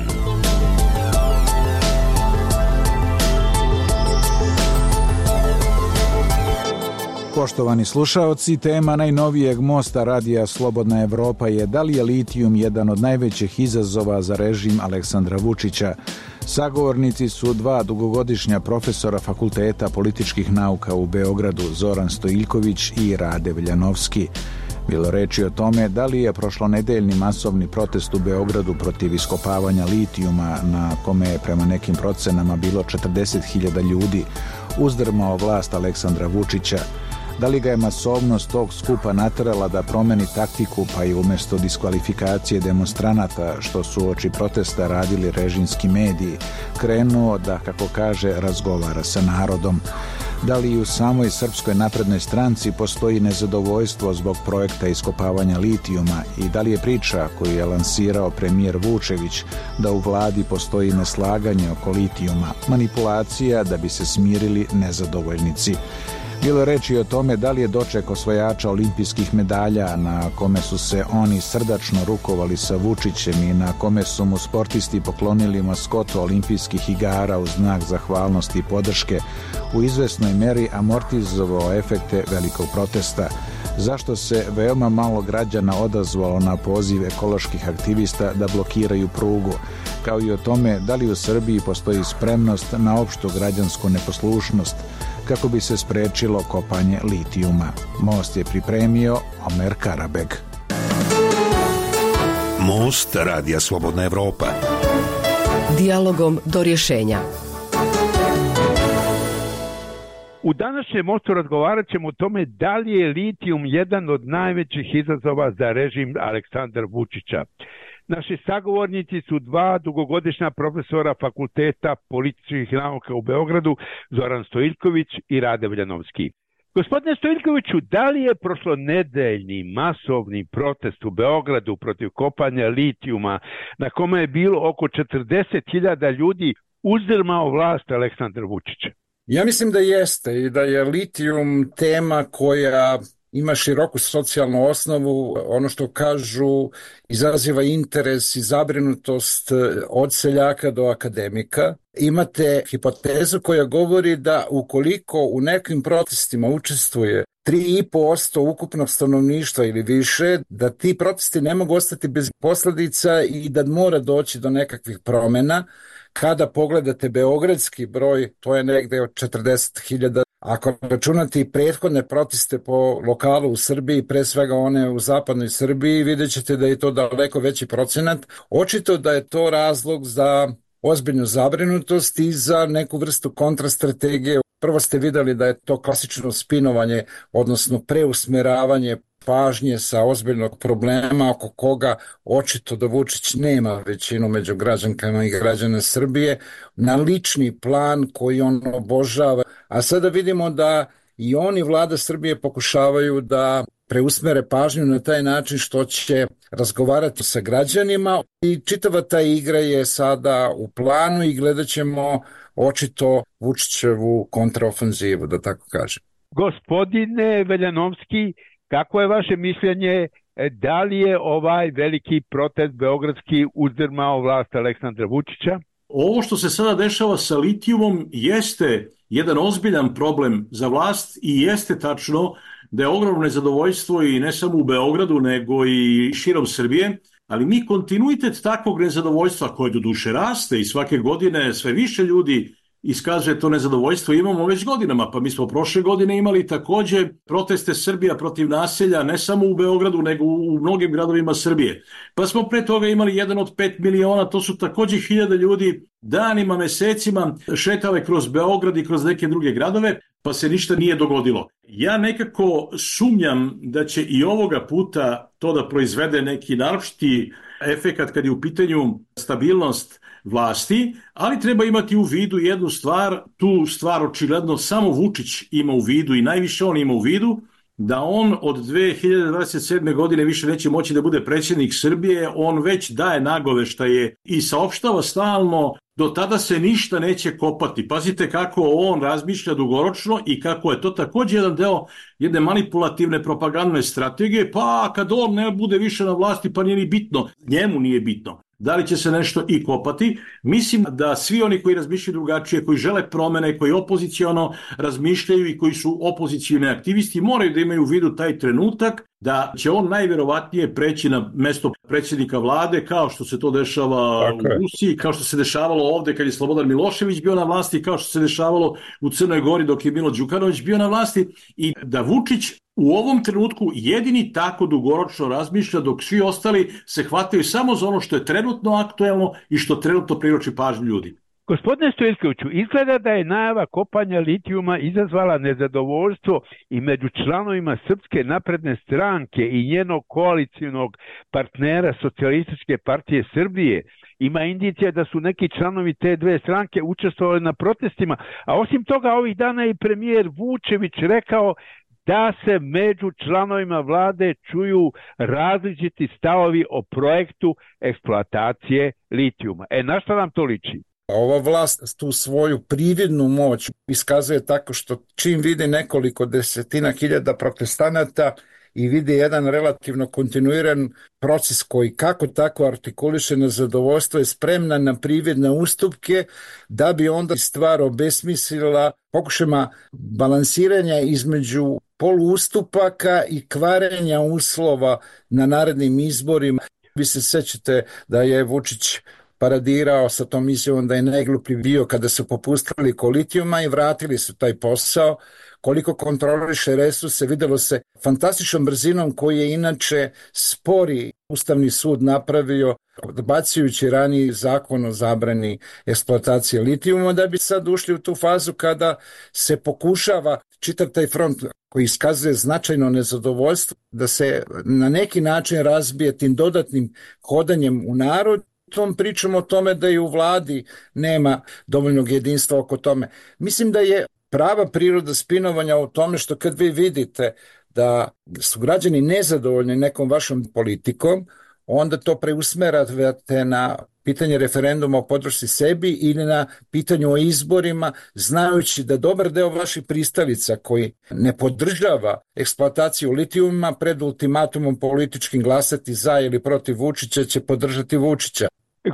Poštovani slušaoci, tema najnovijeg mosta Radija Slobodna Evropa je da li je litijum jedan od najvećih izazova za režim Aleksandra Vučića. Sagovornici su dva dugogodišnja profesora Fakulteta političkih nauka u Beogradu, Zoran Stojiljković i Rade Veljanovski. Bilo reči o tome da li je prošlonedeljni masovni protest u Beogradu protiv iskopavanja litijuma, na kome je prema nekim procenama bilo četrdeset hiljada ljudi, uzdrmao vlast Aleksandra Vučića. Da li ga je masovnost tog skupa naterala da promeni taktiku, pa i umjesto diskvalifikacije demonstranata, što su oči protesta radili režimski mediji, krenuo da, kako kaže, razgovara sa narodom. Da li i u samoj Srpskoj naprednoj stranci postoji nezadovoljstvo zbog projekta iskopavanja litijuma i da li je priča koju je lansirao premijer Vučević da u vladi postoji neslaganje oko litijuma, manipulacija da bi se smirili nezadovoljnici. Bilo je reči o tome da li je doček osvajača olimpijskih medalja na kome su se oni srdačno rukovali sa Vučićem i na kome su mu sportisti poklonili maskotu olimpijskih igara u znak zahvalnosti i podrške, u izvesnoj meri amortizovao efekte velikog protesta. Zašto se veoma malo građana odazvalo na poziv ekoloških aktivista da blokiraju prugu, kao i o tome da li u Srbiji postoji spremnost na opštu građansku neposlušnost kako bi se sprečilo kopanje litijuma. Most je pripremio Omer Karabeg. Most Radija Slobodna Evropa. Dijalogom do rješenja. U današnjem mostu razgovarat ćemo o tome da li je litijum jedan od najvećih izazova za režim Aleksandra Vučića. Naši sagovornici su dva dugogodišnja profesora Fakulteta političkih nauka u Beogradu, Zoran Stojiljković i Rade Veljanovski. Gospodine Stojiljkoviću, da li je prošlonedeljni masovni protest u Beogradu protiv kopanja litijuma, na kome je bilo oko četrdeset hiljada ljudi, uzdrmao vlast Aleksandra Vučića? Ja mislim da jeste i da je litijum tema koja ima široku socijalnu osnovu, ono što kažu izaziva interes i zabrinutost od seljaka do akademika. Imate hipotezu koja govori da ukoliko u nekim protestima učestvuje tri i po posto ukupnog stanovništva ili više, da ti protesti ne mogu ostati bez posljedica i da mora doći do nekakvih promjena. Kada pogledate beogradski broj, to je negde od četrdeset hiljada. Ako računate i prethodne proteste po lokalu u Srbiji, pre svega one u zapadnoj Srbiji, vidjet ćete da je to daleko veći procenat. Očito da je to razlog za ozbiljnu zabrinutost i za neku vrstu kontrastrategije. Prvo ste vidjeli da je to klasično spinovanje, odnosno preusmeravanje pažnje sa ozbiljnog problema oko koga očito da Vučić nema većinu među građankama i građana Srbije, na lični plan koji on obožava. A sada vidimo da i oni, vlada Srbije, pokušavaju da preusmere pažnju na taj način što će razgovarati sa građanima i čitava ta igra je sada u planu i gledat ćemo očito Vučićevu kontraofenzivu, da tako kažem. Gospodine Veljanovski, kako je vaše mišljenje, da li je ovaj veliki protest beogradski uzdrmao vlast Aleksandra Vučića? Ovo što se sada dešava sa litijumom jeste jedan ozbiljan problem za vlast i jeste tačno da je ogromno nezadovoljstvo i ne samo u Beogradu nego i širom Srbije, ali mi kontinuitet takvog nezadovoljstva koje do duše raste i svake godine sve više ljudi iskazuje to nezadovoljstvo imamo već godinama, pa mi smo prošle godine imali takođe proteste Srbija protiv naselja, ne samo u Beogradu, nego u mnogim gradovima Srbije. Pa smo pre toga imali jedan od pet miliona, to su takođe hiljada ljudi danima, mesecima šetale kroz Beograd i kroz neke druge gradove, pa se ništa nije dogodilo. Ja nekako sumnjam da će i ovoga puta to da proizvede neki naročiti efekat kad je u pitanju stabilnost vlasti, ali treba imati u vidu jednu stvar, tu stvar očigledno samo Vučić ima u vidu i najviše on ima u vidu, da on od dve hiljade dvadeset sedme. godine više neće moći da bude predsjednik Srbije, on već daje nagoveštaje i saopštava stalno, do tada se ništa neće kopati. Pazite kako on razmišlja dugoročno i kako je to također jedan deo jedne manipulativne propagandne strategije, pa kad on ne bude više na vlasti pa nije ni bitno, njemu nije bitno. Da li će se nešto i kopati? Mislim da svi oni koji razmišljaju drugačije, koji žele promene, koji opoziciono razmišljaju i koji su opozicijni aktivisti, moraju da imaju u vidu taj trenutak da će on najvjerovatnije preći na mesto predsjednika vlade, kao što se to dešava Tako u Rusiji, kao što se dešavalo ovde kad je Slobodan Milošević bio na vlasti, kao što se dešavalo u Crnoj Gori dok je Milo Đukanović bio na vlasti, i da Vučić u ovom trenutku jedini tako dugoročno razmišlja, dok svi ostali se hvataju samo za ono što je trenutno aktuelno i što trenutno privlači pažnju ljudi. Gospodine Stojilkoviću, izgleda da je najava kopanja litijuma izazvala nezadovoljstvo i među članovima Srpske napredne stranke i njenog koalicijnog partnera Socijalističke partije Srbije. Ima indicija da su neki članovi te dve stranke učestvovali na protestima, a osim toga ovih dana je premijer Vučević rekao da se među članovima vlade čuju različiti stavovi o projektu eksploatacije litijuma. E, na šta nam to liči? Ova vlast tu svoju prividnu moć iskazuje tako što čim vidi nekoliko desetina hiljada protestanata i vidi jedan relativno kontinuiran proces koji kako tako artikuliše nezadovoljstvo, je spremna na prividne ustupke da bi onda stvar obesmislila pokušajima balansiranja između poluustupaka i kvarenja uslova na narednim izborima. Vi se sećate da je Vučić paradirao sa tom izjavom da je najgluplji bio kada su popustili oko litijuma i vratili su taj posao. Koliko kontroliše resurse, videlo se fantastičnom brzinom koji je inače spori Ustavni sud napravio, odbacujući raniji zakon o zabrani eksploatacije litijuma, da bi sad ušli u tu fazu kada se pokušava čitav taj front koji iskazuje značajno nezadovoljstvo da se na neki način razbije tim dodatnim hodanjem u narod. Tom pričamo o tome da i u vladi nema dovoljnog jedinstva oko tome. Mislim da je prava priroda spinovanja u tome što kad vi vidite da su građani nezadovoljni nekom vašom politikom, onda to preusmeravate na pitanje referenduma o podršci sebi ili na pitanju o izborima, znajući da dobar deo vaših pristalica koji ne podržava eksploataciju litijuma pred ultimatumom političkim glasati za ili protiv Vučića će podržati Vučića.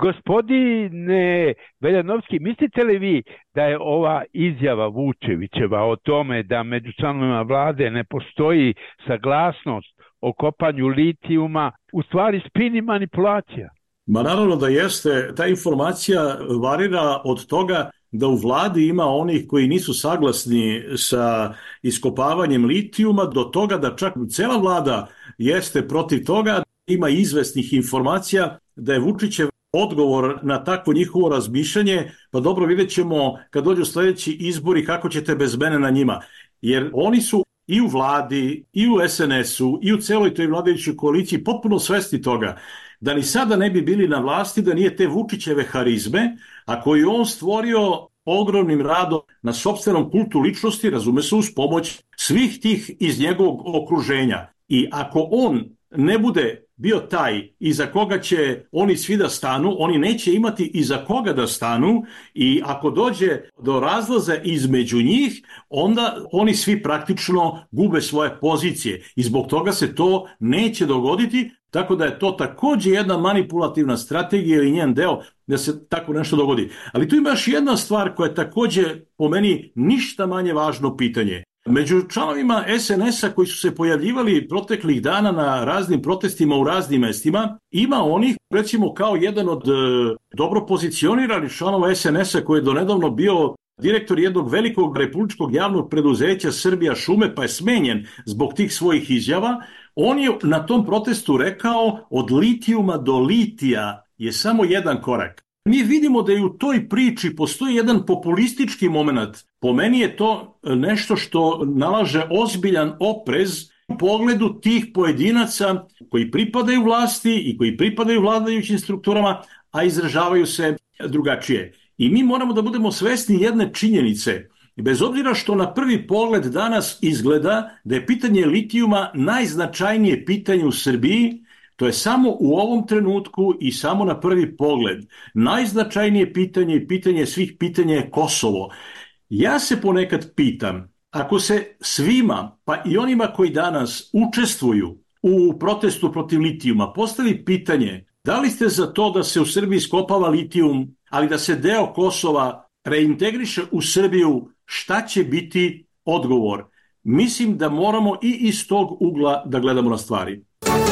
Gospodine Veljanovski, mislite li vi da je ova izjava Vučevićeva o tome da među članovima vlade ne postoji saglasnost o kopanju litijuma u stvari spin i manipulacija? Ma naravno da jeste. Ta informacija varira od toga da u vladi ima onih koji nisu saglasni sa iskopavanjem litijuma, do toga da čak cela vlada jeste protiv toga. Ima izvesnih informacija da je Vučićev odgovor na takvo njihovo razmišljanje, pa dobro, vidjet ćemo kad dođu sljedeći izbori kako ćete bez mene na njima. Jer oni su i u vladi, i u es en esu, i u celoj toj vladajućoj koaliciji potpuno svesni toga da ni sada ne bi bili na vlasti da nije te Vučićeve harizme, a koju on stvorio ogromnim radom na sopstvenom kultu ličnosti, razume se, uz pomoć svih tih iz njegovog okruženja. I ako on ne bude bio taj iza koga će oni svi da stanu, oni neće imati iza koga da stanu, i ako dođe do razlaza između njih, onda oni svi praktično gube svoje pozicije i zbog toga se to neće dogoditi, tako da je to također jedna manipulativna strategija i njen deo da se tako nešto dogodi. Ali tu ima još jedna stvar koja je također po meni ništa manje važno pitanje. Među članovima es en esa koji su se pojavljivali proteklih dana na raznim protestima u raznim mestima, ima onih, recimo kao jedan od e, dobro pozicioniranih članova es en esa koji je donedavno bio direktor jednog velikog republičkog javnog preduzeća Srbija šume, pa je smenjen zbog tih svojih izjava. On je na tom protestu rekao od litijuma do litija je samo jedan korak. Mi vidimo da i u toj priči postoji jedan populistički moment. Po meni je to nešto što nalaže ozbiljan oprez u pogledu tih pojedinaca koji pripadaju vlasti i koji pripadaju vladajućim strukturama, a izražavaju se drugačije. I mi moramo da budemo svesni jedne činjenice, bez obzira što na prvi pogled danas izgleda da je pitanje litijuma najznačajnije pitanje u Srbiji, to je samo u ovom trenutku i samo na prvi pogled. Najznačajnije pitanje i pitanje svih pitanja je Kosovo. Ja se ponekad pitam, ako se svima, pa i onima koji danas učestvuju u protestu protiv litijuma, postavi pitanje da li ste za to da se u Srbiji iskopava litijum, ali da se deo Kosova reintegriše u Srbiju, šta će biti odgovor? Mislim da moramo i iz tog ugla da gledamo na stvari.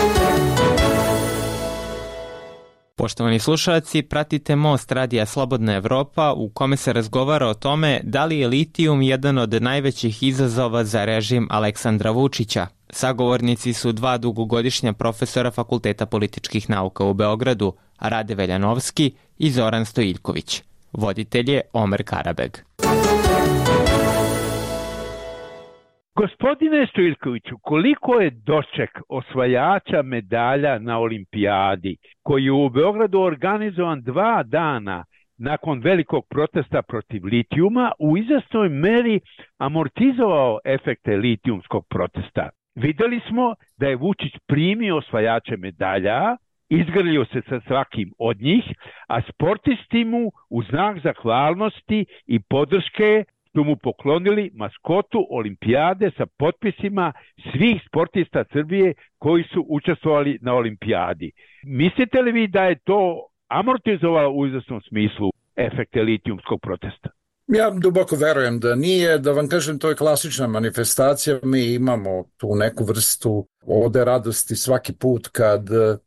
Poštovani slušalci, pratite Most Radija Slobodna Evropa u kome se razgovara o tome da li je litijum jedan od najvećih izazova za režim Aleksandra Vučića. Sagovornici su dva dugogodišnja profesora Fakulteta političkih nauka u Beogradu, Rade Veljanovski i Zoran Stojiljković. Voditelj je Omer Karabeg. Gospodine Stojiljkoviću, koliko je doček osvajača medalja na olimpijadi, koji je u Beogradu organizovan dva dana nakon velikog protesta protiv litijuma, u izvesnoj meri amortizovao efekte litijumskog protesta. Videli smo da je Vučić primio osvajače medalja, izgrlio se sa svakim od njih, a sportisti mu u znak zahvalnosti i podrške su mu poklonili maskotu olimpijade sa potpisima svih sportista Srbije koji su učestvovali na olimpijadi. Mislite li vi da je to amortizovalo u izvesnom smislu efekte litijumskog protesta? Ja duboko verujem da nije, da vam kažem, to je klasična manifestacija. Mi imamo tu neku vrstu ode radosti svaki put kad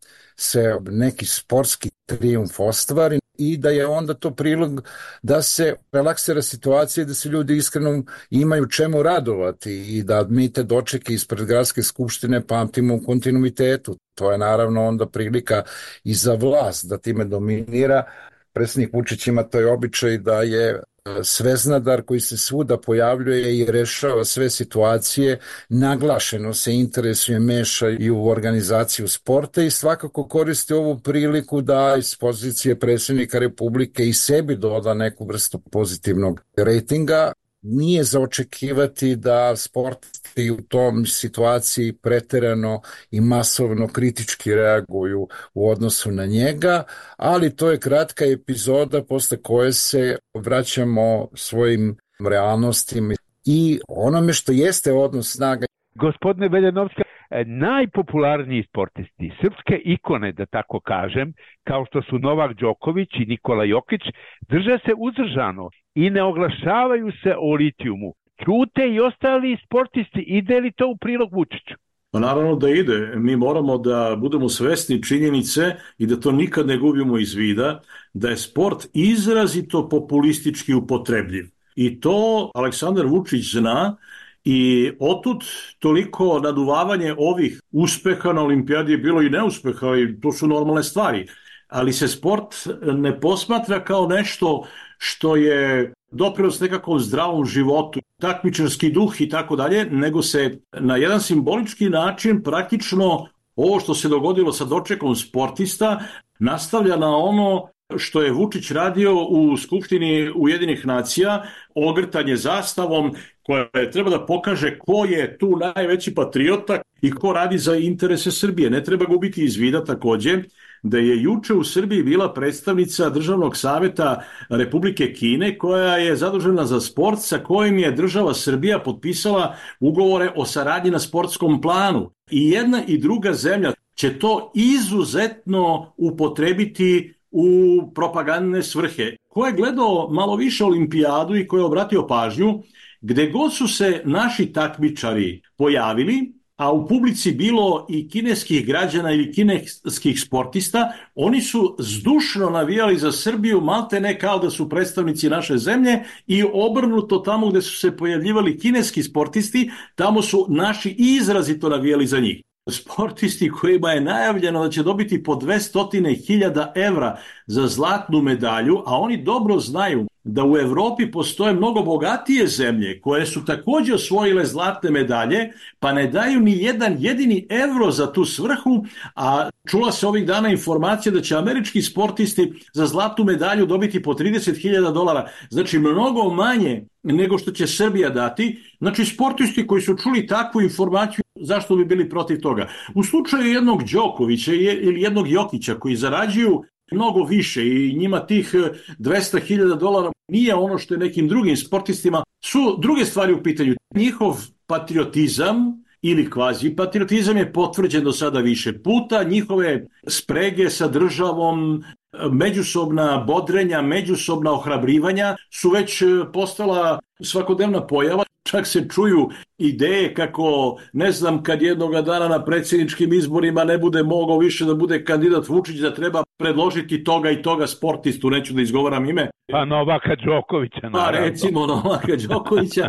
se neki sportski trijumf ostvari i da je onda to prilog da se relaksira situacija i da se ljudi iskreno imaju čemu radovati i da mi te dočeke ispred Gradske skupštine pamtimo u kontinuitetu. To je naravno onda prilika i za vlast da time dominira. Predsjednik Vučić ima taj običaj da je sveznadar koji se svuda pojavljuje i rešava sve situacije, naglašeno se interesuje, meša i u organizaciju sporta i svakako koristi ovu priliku da iz pozicije predsjednika Republike i sebi doda neku vrstu pozitivnog rejtinga. Nije za očekivati da sportisti u tom situaciji preterano i masovno kritički reaguju u odnosu na njega, ali to je kratka epizoda posle koje se vraćamo svojim realnostima i onome što jeste odnos snaga. Gospodine Veljanovski, najpopularniji sportisti, srpske ikone, da tako kažem, kao što su Novak Đoković i Nikola Jokić, drže se uzdržano i ne oglašavaju se o litijumu. Ćute i ostali sportisti. Ide li to u prilog Vučiću? Pa naravno da ide. Mi moramo da budemo svesni činjenice i da to nikad ne gubimo iz vida, da je sport izrazito populistički upotrebljiv. I to Aleksandar Vučić zna. I otud toliko naduvavanje ovih uspeha na olimpijadi je bilo i neuspeha i to su normalne stvari. Ali se sport ne posmatra kao nešto što je doprinos nekakvom zdravom životu, takmičarski duh i tako dalje, nego se na jedan simbolički način praktično ovo što se dogodilo sa dočekom sportista nastavlja na ono što je Vučić radio u Skupštini Ujedinjenih nacija, ogrtanje zastavom koja treba da pokaže ko je tu najveći patriota i ko radi za interese Srbije. Ne treba gubiti iz vida takođe da je juče u Srbiji bila predstavnica Državnog saveta Republike Kine koja je zadužena za sport sa kojim je država Srbija potpisala ugovore o saradnji na sportskom planu. I jedna i druga zemlja će to izuzetno upotrebiti u propagandne svrhe. Ko je gledao malo više olimpijadu i ko je obratio pažnju, gde god su se naši takmičari pojavili, a u publici bilo i kineskih građana ili kineskih sportista, oni su zdušno navijali za Srbiju, malte ne kao da su predstavnici naše zemlje i obrnuto tamo gde su se pojavljivali kineski sportisti, tamo su naši izrazito navijali za njih. Sportisti kojima je najavljeno da će dobiti po dvesta hiljada evra za zlatnu medalju, a oni dobro znaju da u Evropi postoje mnogo bogatije zemlje koje su također osvojile zlatne medalje, pa ne daju ni jedan jedini evro za tu svrhu, a čula se ovih dana informacija da će američki sportisti za zlatnu medalju dobiti po trideset hiljada dolara, znači mnogo manje nego što će Srbija dati. Znači sportisti koji su čuli takvu informaciju, zašto bi bili protiv toga? U slučaju jednog Đokovića ili jednog Jokića koji zarađuju mnogo više i njima tih dvesta hiljada dolara nije ono što je nekim drugim sportistima, su druge stvari u pitanju. Njihov patriotizam ili kvazi patriotizam je potvrđen do sada više puta, njihove sprege sa državom, međusobna bodrenja, međusobna ohrabrivanja su već postala svakodnevna pojava. Čak se čuju ideje kako, ne znam, kad jednoga dana na predsjedničkim izborima ne bude mogao više da bude kandidat Vučić, da treba predložiti toga i toga sportistu, neću da izgovaram ime. Pa Novaka Đokovića, naravno. Pa recimo Novaka Đokovića.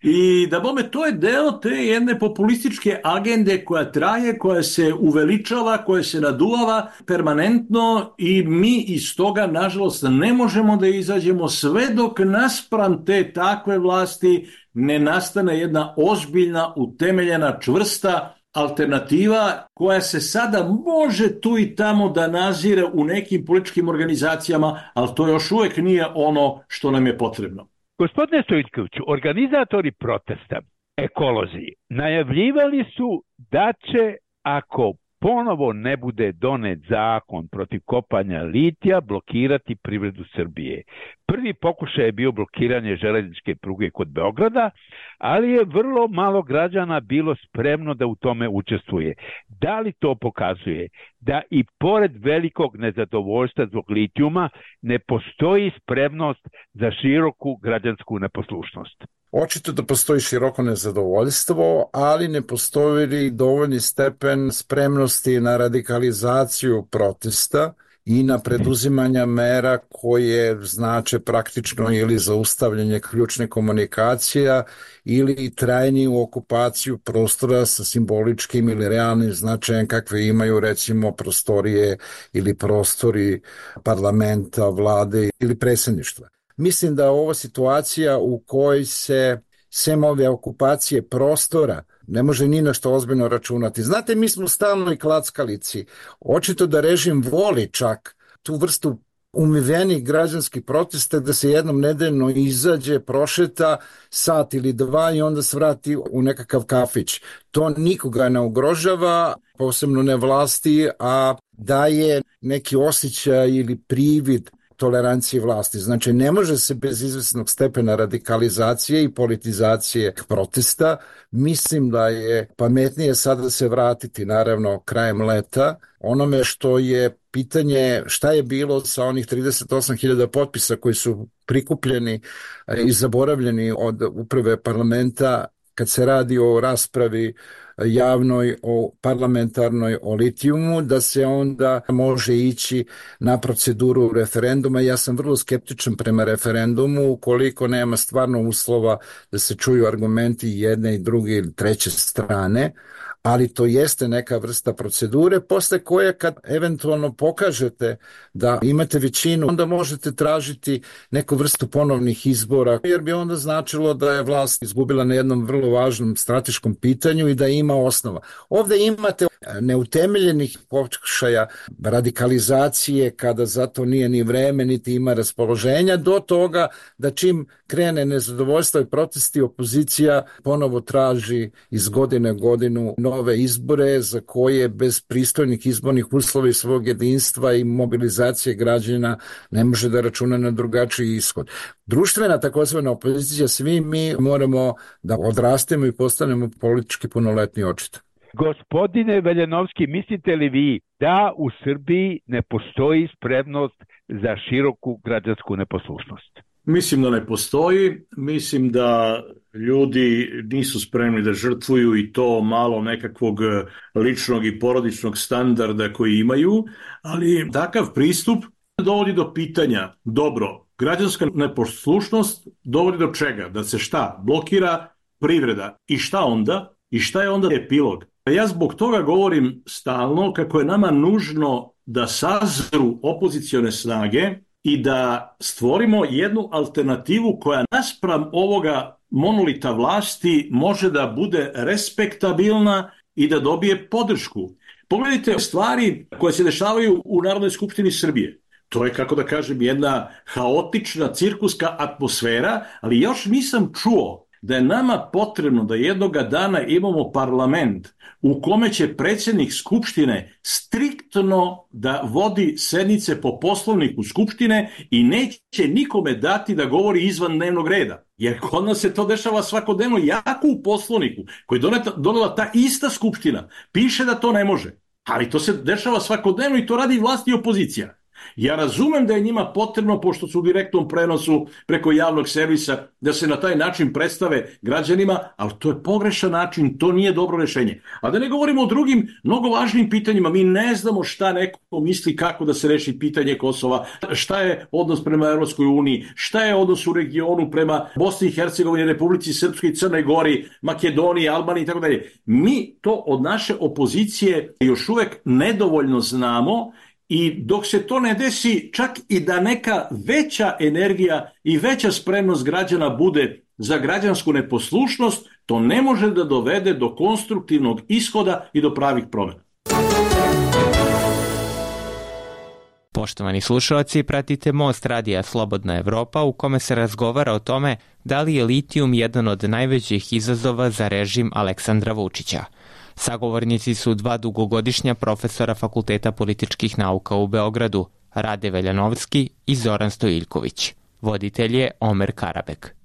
I da bome, to je deo te jedne populističke agende koja traje, koja se uveličava, koja se naduvava permanentno i mi iz toga, nažalost, ne možemo da izađemo sve dok naspram te takve vlasti ne nastane jedna ozbiljna, utemeljena, čvrsta alternativa koja se sada može tu i tamo da nazire u nekim političkim organizacijama, ali to još uvijek nije ono što nam je potrebno. Gospodine Stojiljkoviću, organizatori protesta, ekolozi, najavljivali su da će, ako ponovo ne bude donet zakon protiv kopanja litija, blokirati privredu Srbije. Prvi pokušaj je bio blokiranje železničke pruge kod Beograda, ali je vrlo malo građana bilo spremno da u tome učestvuje. Da li to pokazuje da i pored velikog nezadovoljstva zbog litijuma ne postoji spremnost za široku građansku neposlušnost? Očito da postoji široko nezadovoljstvo, ali ne postoji dovoljni stepen spremnosti na radikalizaciju protesta i na preduzimanja mera koje znače praktično ili zaustavljanje ključne komunikacija ili trajniju okupaciju prostora sa simboličkim ili realnim značajem kakve imaju recimo prostorije ili prostori parlamenta, vlade ili predsjedništva. Mislim da ova situacija u kojoj se sem ove okupacije prostora ne može ni na što ozbiljno računati. Znate, mi smo stalno i klackalici. Očito da režim voli čak tu vrstu umivenih građanskih protesta da se jednom nedeljno izađe, prošeta sat ili dva i onda se vrati u nekakav kafić. To nikoga ne ugrožava, posebno ne vlasti, a daje neki osjećaj ili privid tolerancije vlasti. Znači, ne može se bez izvesnog stepena radikalizacije i politizacije protesta. Mislim da je pametnije sada se vratiti, naravno, krajem leta, onome što je pitanje šta je bilo sa onih trideset osam hiljada potpisa koji su prikupljeni i zaboravljeni od uprave parlamenta kad se radi o raspravi javnoj, o parlamentarnoj, o litijumu, da se onda može ići na proceduru referenduma. Ja sam vrlo skeptičan prema referendumu ukoliko nema stvarno uslova da se čuju argumenti jedne i druge ili treće strane, ali to jeste neka vrsta procedure posle koje kad eventualno pokažete da imate većinu, onda možete tražiti neku vrstu ponovnih izbora, jer bi onda značilo da je vlast izgubila na jednom vrlo važnom strateškom pitanju i da ima osnova. Ovde imate neutemeljenih pokušaja radikalizacije kada zato nije ni vreme, niti ima raspoloženja, do toga da čim krene nezadovoljstvo i protesti, opozicija ponovo traži iz godine u godinu nove izbore za koje bez pristojnih izbornih uslova i svog jedinstva i mobilizacije građana ne može da računa na drugačiji ishod. Društvena takozvana opozicija, svi mi moramo da odrastemo i postanemo politički punoletni očito. Gospodine Veljanovski, mislite li vi da u Srbiji ne postoji spremnost za široku građansku neposlušnost? Mislim da ne postoji, mislim da ljudi nisu spremni da žrtvuju i to malo nekakvog ličnog i porodičnog standarda koji imaju, ali takav pristup dovodi do pitanja, dobro, građanska neposlušnost dovodi do čega? Da se šta? Blokira privreda. I šta onda? I šta je onda epilog? Ja zbog toga govorim stalno kako je nama nužno da sazru opozicione snage i da stvorimo jednu alternativu koja naspram ovoga monolita vlasti može da bude respektabilna i da dobije podršku. Pogledajte stvari koje se dešavaju u Narodnoj skupštini Srbije. To je, kako da kažem, jedna haotična cirkuska atmosfera, ali još nisam čuo da je nama potrebno da jednoga dana imamo parlament u kome će predsjednik Skupštine striktno da vodi sednice po poslovniku Skupštine i neće nikome dati da govori izvan dnevnog reda. Jer kod nas se to dešava svakodnevno, jako u poslovniku koji je donela ta ista Skupština. Piše da to ne može, ali to se dešava svakodnevno i to radi vlast i opozicija. Ja razumem da je njima potrebno, pošto su u direktnom prenosu preko javnog servisa, da se na taj način predstave građanima, ali to je pogrešan način, to nije dobro rešenje. A da ne govorimo o drugim mnogo važnim pitanjima, mi ne znamo šta neko misli kako da se reši pitanje Kosova, šta je odnos prema Evropskoj uniji, šta je odnos u regionu prema Bosni i Hercegovini, Republici Srpskoj, Crnoj Gori, Makedoniji, Albaniji i tako dalje. Mi to od naše opozicije još uvek nedovoljno znamo. I dok se to ne desi, čak i da neka veća energija i veća spremnost građana bude za građansku neposlušnost, to ne može da dovede do konstruktivnog ishoda i do pravih promjena. Poštovani slušalci, pratite Most radija Slobodna Evropa u kome se razgovara o tome da li je litijum jedan od najvećih izazova za režim Aleksandra Vučića. Sagovornici su dva dugogodišnja profesora Fakulteta političkih nauka u Beogradu, Rade Veljanovski i Zoran Stojiljković. Voditelj je Omer Karabek.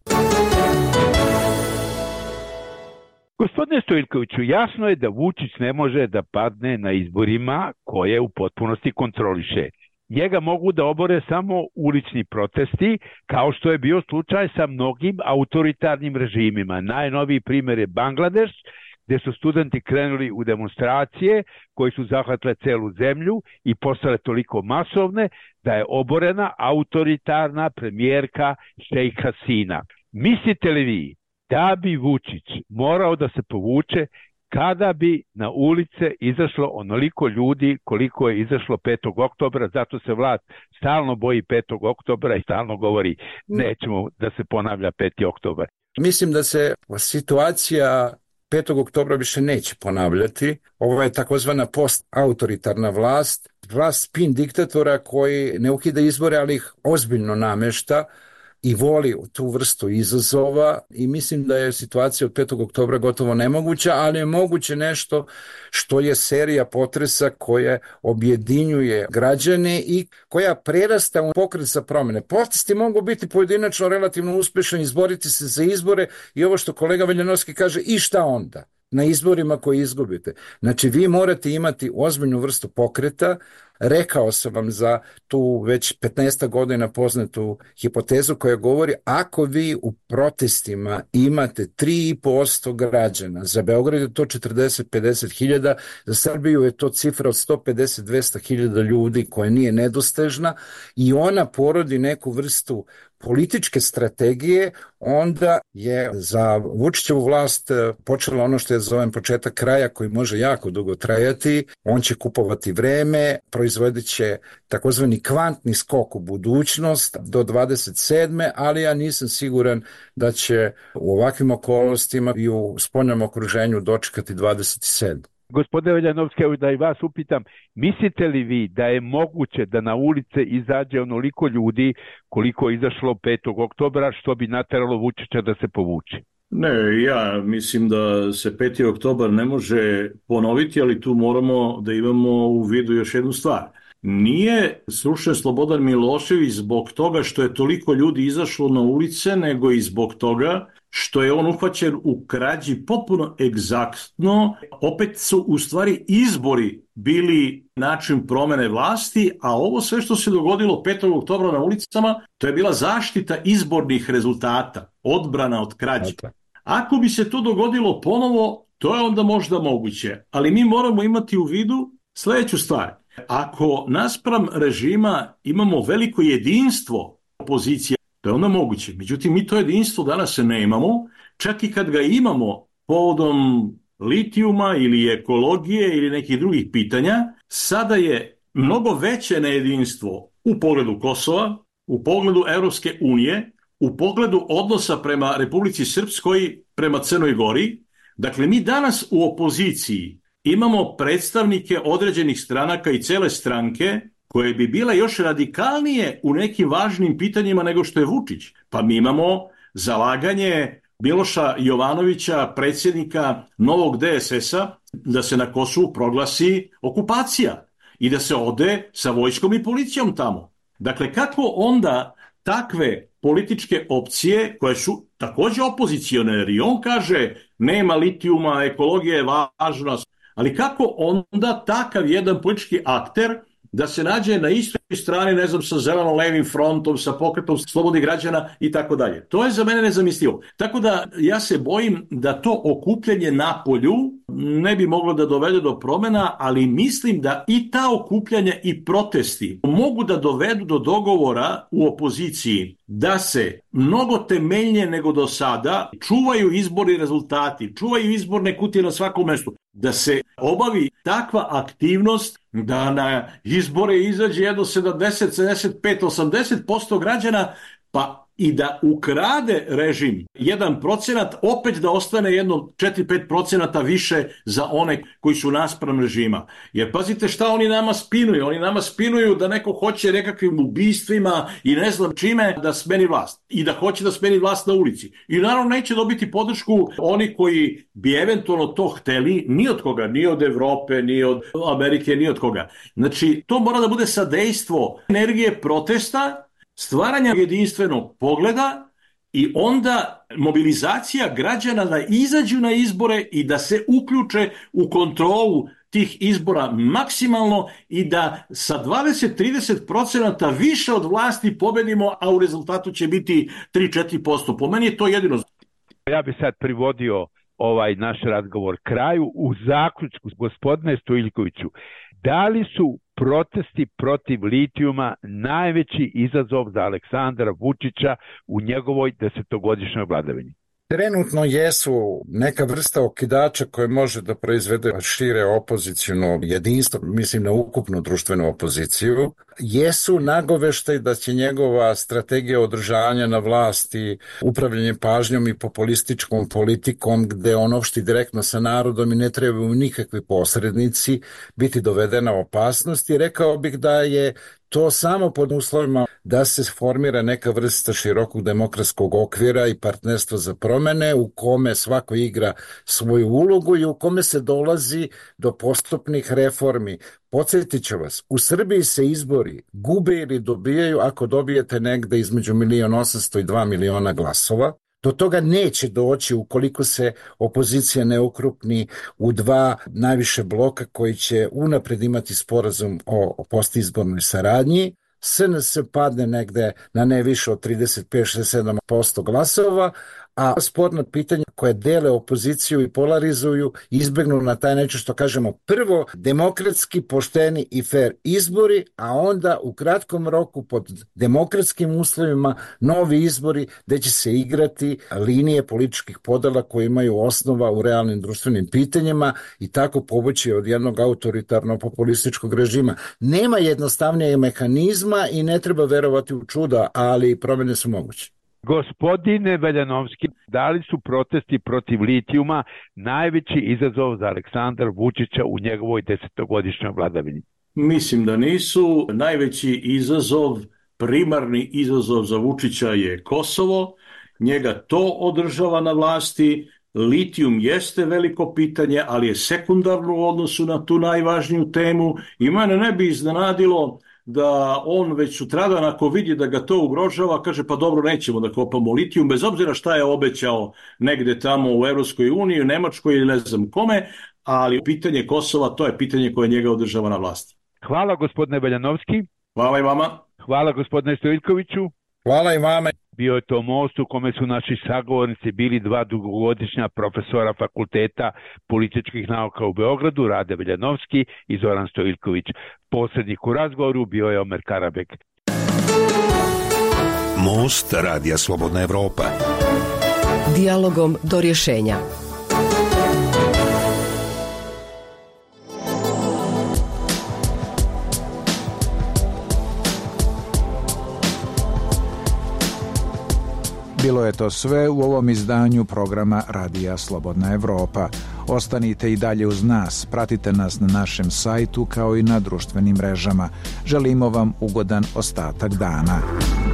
Gospodine Stojiljkoviću, jasno je da Vučić ne može da padne na izborima koje u potpunosti kontroliše. Njega mogu da obore samo ulični protesti, kao što je bio slučaj sa mnogim autoritarnim režimima. Najnoviji primjer je Bangladeš, gdje su studenti krenuli u demonstracije koji su zahvatile celu zemlju i postale toliko masovne da je oborena autoritarna premijerka Šejh Hasina. Mislite li vi da bi Vučić morao da se povuče kada bi na ulice izašlo onoliko ljudi koliko je izašlo petog oktobra, zato se vlast stalno boji petog oktobra i stalno govori nećemo da se ponavlja peti oktobar. Mislim da se situacija petog oktobra više neće ponavljati. Ovo je takozvana post-autoritarna vlast, vlast spin diktatora koji ne ukida izbore, ali ih ozbiljno namešta i voli tu vrstu izazova i mislim da je situacija od petog oktobra gotovo nemoguća, ali je moguće nešto što je serija potresa koja objedinjuje građane i koja prerasta u pokret za promjene. Protesti mogu biti pojedinačno relativno uspješni, izboriti se za izbore i ovo što kolega Veljanovski kaže, i šta onda? Na izborima koji izgubite. Znači vi morate imati ozbiljnu vrstu pokreta. Rekao sam vam za tu već petnaest godina poznatu hipotezu koja govori ako vi u protestima imate tri i po posto građana, za Beograd je to četrdeset do pedeset hiljada, za Srbiju je to cifra od sto pedeset do dvesta hiljada ljudi koja nije nedostežna i ona porodi neku vrstu političke strategije, onda je za Vučićevu vlast počelo ono što je zovem početak kraja koji može jako dugo trajati. On će kupovati vreme, proizvodit će takozvani kvantni skok u budućnost do dvadeset sedme ali ja nisam siguran da će u ovakvim okolnostima i u spoljnom okruženju dočekati dvadeset sedme. Gospodine Veljanovski, da i vas upitam, mislite li vi da je moguće da na ulice izađe onoliko ljudi koliko je izašlo petog oktobra, što bi nateralo Vučića da se povuče? Ne, ja mislim da se peti oktobar ne može ponoviti, ali tu moramo da imamo u vidu još jednu stvar. Nije srušen Slobodan Milošević zbog toga što je toliko ljudi izašlo na ulice, nego i zbog toga što je on uhvaćen u krađi potpuno egzaktno. Opet su u stvari izbori bili način promene vlasti, a ovo sve što se dogodilo petog oktobra na ulicama, to je bila zaštita izbornih rezultata, odbrana od krađe. Ako bi se to dogodilo ponovo, to je onda možda moguće, ali mi moramo imati u vidu sljedeću stvar. Ako naspram režima imamo veliko jedinstvo opozicije, to je onda moguće. Međutim, mi to jedinstvo danas ne imamo, čak i kad ga imamo povodom litijuma ili ekologije ili nekih drugih pitanja, sada je mnogo veće nejedinstvo u pogledu Kosova, u pogledu Evropske unije, u pogledu odnosa prema Republici Srpskoj, prema Crnoj Gori. Dakle, mi danas u opoziciji imamo predstavnike određenih stranaka i cele stranke koje bi bile još radikalnije u nekim važnim pitanjima nego što je Vučić. Pa mi imamo zalaganje Miloša Jovanovića, predsjednika novog D S S-a, da se na Kosovu proglasi okupacija i da se ode sa vojskom i policijom tamo. Dakle, kako onda takve političke opcije koje su također opozicione, jer i on kaže nema litijuma, ekologija je važna, ali kako onda takav jedan politički akter da se nađe na istoj strani, ne znam, sa zeleno-levim frontom, sa pokretom slobodnih građana i tako dalje. To je za mene nezamislivo. Tako da ja se bojim da to okupljanje na polju ne bi moglo da dovede do promjena, ali mislim da i ta okupljanja i protesti mogu da dovedu do dogovora u opoziciji da se mnogo temeljnije nego do sada čuvaju izborni rezultati, čuvaju izborne kutije na svakom mestu, da se obavi takva aktivnost da na izbore izađe jedno sedamdeset, sedamdeset pet, osamdeset posto građana, pa i da ukrade režim jedan procenat, opet da ostane jedno četiri do pet procenata više za one koji su naspram režima. Jer pazite šta oni nama spinuju. Oni nama spinuju da neko hoće nekakvim ubistvima i ne znam čime da smeni vlast. I da hoće da smeni vlast na ulici. I naravno neće dobiti podršku oni koji bi eventualno to hteli, ni od koga, ni od Evrope, ni od Amerike, ni od koga. Znači, to mora da bude sadejstvo energije protesta, stvaranja jedinstvenog pogleda i onda mobilizacija građana da izađu na izbore i da se uključe u kontrolu tih izbora maksimalno i da sa dvadeset do trideset procenata više od vlasti pobedimo, a u rezultatu će biti tri do četiri posto. Po meni je to jedino. Ja bi sad privodio ovaj naš razgovor kraju u zaključku, gospodine Stojiljkoviću. Da li su protesti protiv litijuma najveći izazov za Aleksandra Vučića u njegovoj desetogodišnjoj vladavini? Trenutno jesu neka vrsta okidača koje može da proizvede šire opozicijno jedinstvo, mislim na ukupnu društvenu opoziciju. Jesu nagoveštaj da će njegova strategija održavanja na vlasti, upravljanje pažnjom i populističkom politikom, gde on opšti direktno sa narodom i ne trebaju nikakvi posrednici, biti dovedena u opasnost. I rekao bih da je to samo pod uslovima da se formira neka vrsta širokog demokratskog okvira i partnerstva za promene u kome svako igra svoju ulogu i u kome se dolazi do postupnih reformi. Podsjetit ću vas, u Srbiji se izbori gube ili dobijaju ako dobijete negde između milion osamsto i dva miliona glasova. Do toga neće doći ukoliko se opozicija ne okrupni u dva najviše bloka koji će unapred imati sporazum o postizbornoj saradnji. S N S padne negde na ne više od trideset pet do trideset sedam posto glasova, a sporna pitanja koje dele opoziciju i polarizuju izbegnu na taj način što kažemo prvo demokratski, pošteni i fair izbori, a onda u kratkom roku pod demokratskim uslovima novi izbori gde će se igrati linije političkih podela koje imaju osnova u realnim društvenim pitanjima i tako povući od jednog autoritarno-populističkog režima. Nema jednostavnijeg mehanizma i ne treba verovati u čuda, ali promjene su moguće. Gospodine Veljanovski, da li su protesti protiv litijuma najveći izazov za Aleksandra Vučića u njegovoj desetogodišnjoj vladavini? Mislim da nisu. Najveći izazov, primarni izazov za Vučića je Kosovo. Njega to održava na vlasti. Litijum jeste veliko pitanje, ali je sekundarno u odnosu na tu najvažniju temu. I mene ne bi iznenadilo da on već sutradan ako vidi da ga to ugrožava, kaže pa dobro, nećemo da kopamo litijum, bez obzira šta je obećao negde tamo u Evropskoj uniji, u Nemačkoj ili ne znam kome, ali pitanje Kosova, to je pitanje koje njega održava na vlasti. Hvala gospodine Veljanovski. Hvala i vama. Hvala gospodine Stojiljkoviću. Hvala i vama. Bio je to most u kome su naši sagovornici bili dva dugogodišnja profesora Fakulteta političkih nauka u Beogradu, Rade Veljanovski i Zoran Stojiljković. Posrednik u razgovoru bio je Omer Karabek. Most Radija Slobodna Evropa. Dijalogom do rješenja. Bilo je to sve u ovom izdanju programa Radija Slobodna Evropa. Ostanite i dalje uz nas, pratite nas na našem sajtu kao i na društvenim mrežama. Želimo vam ugodan ostatak dana.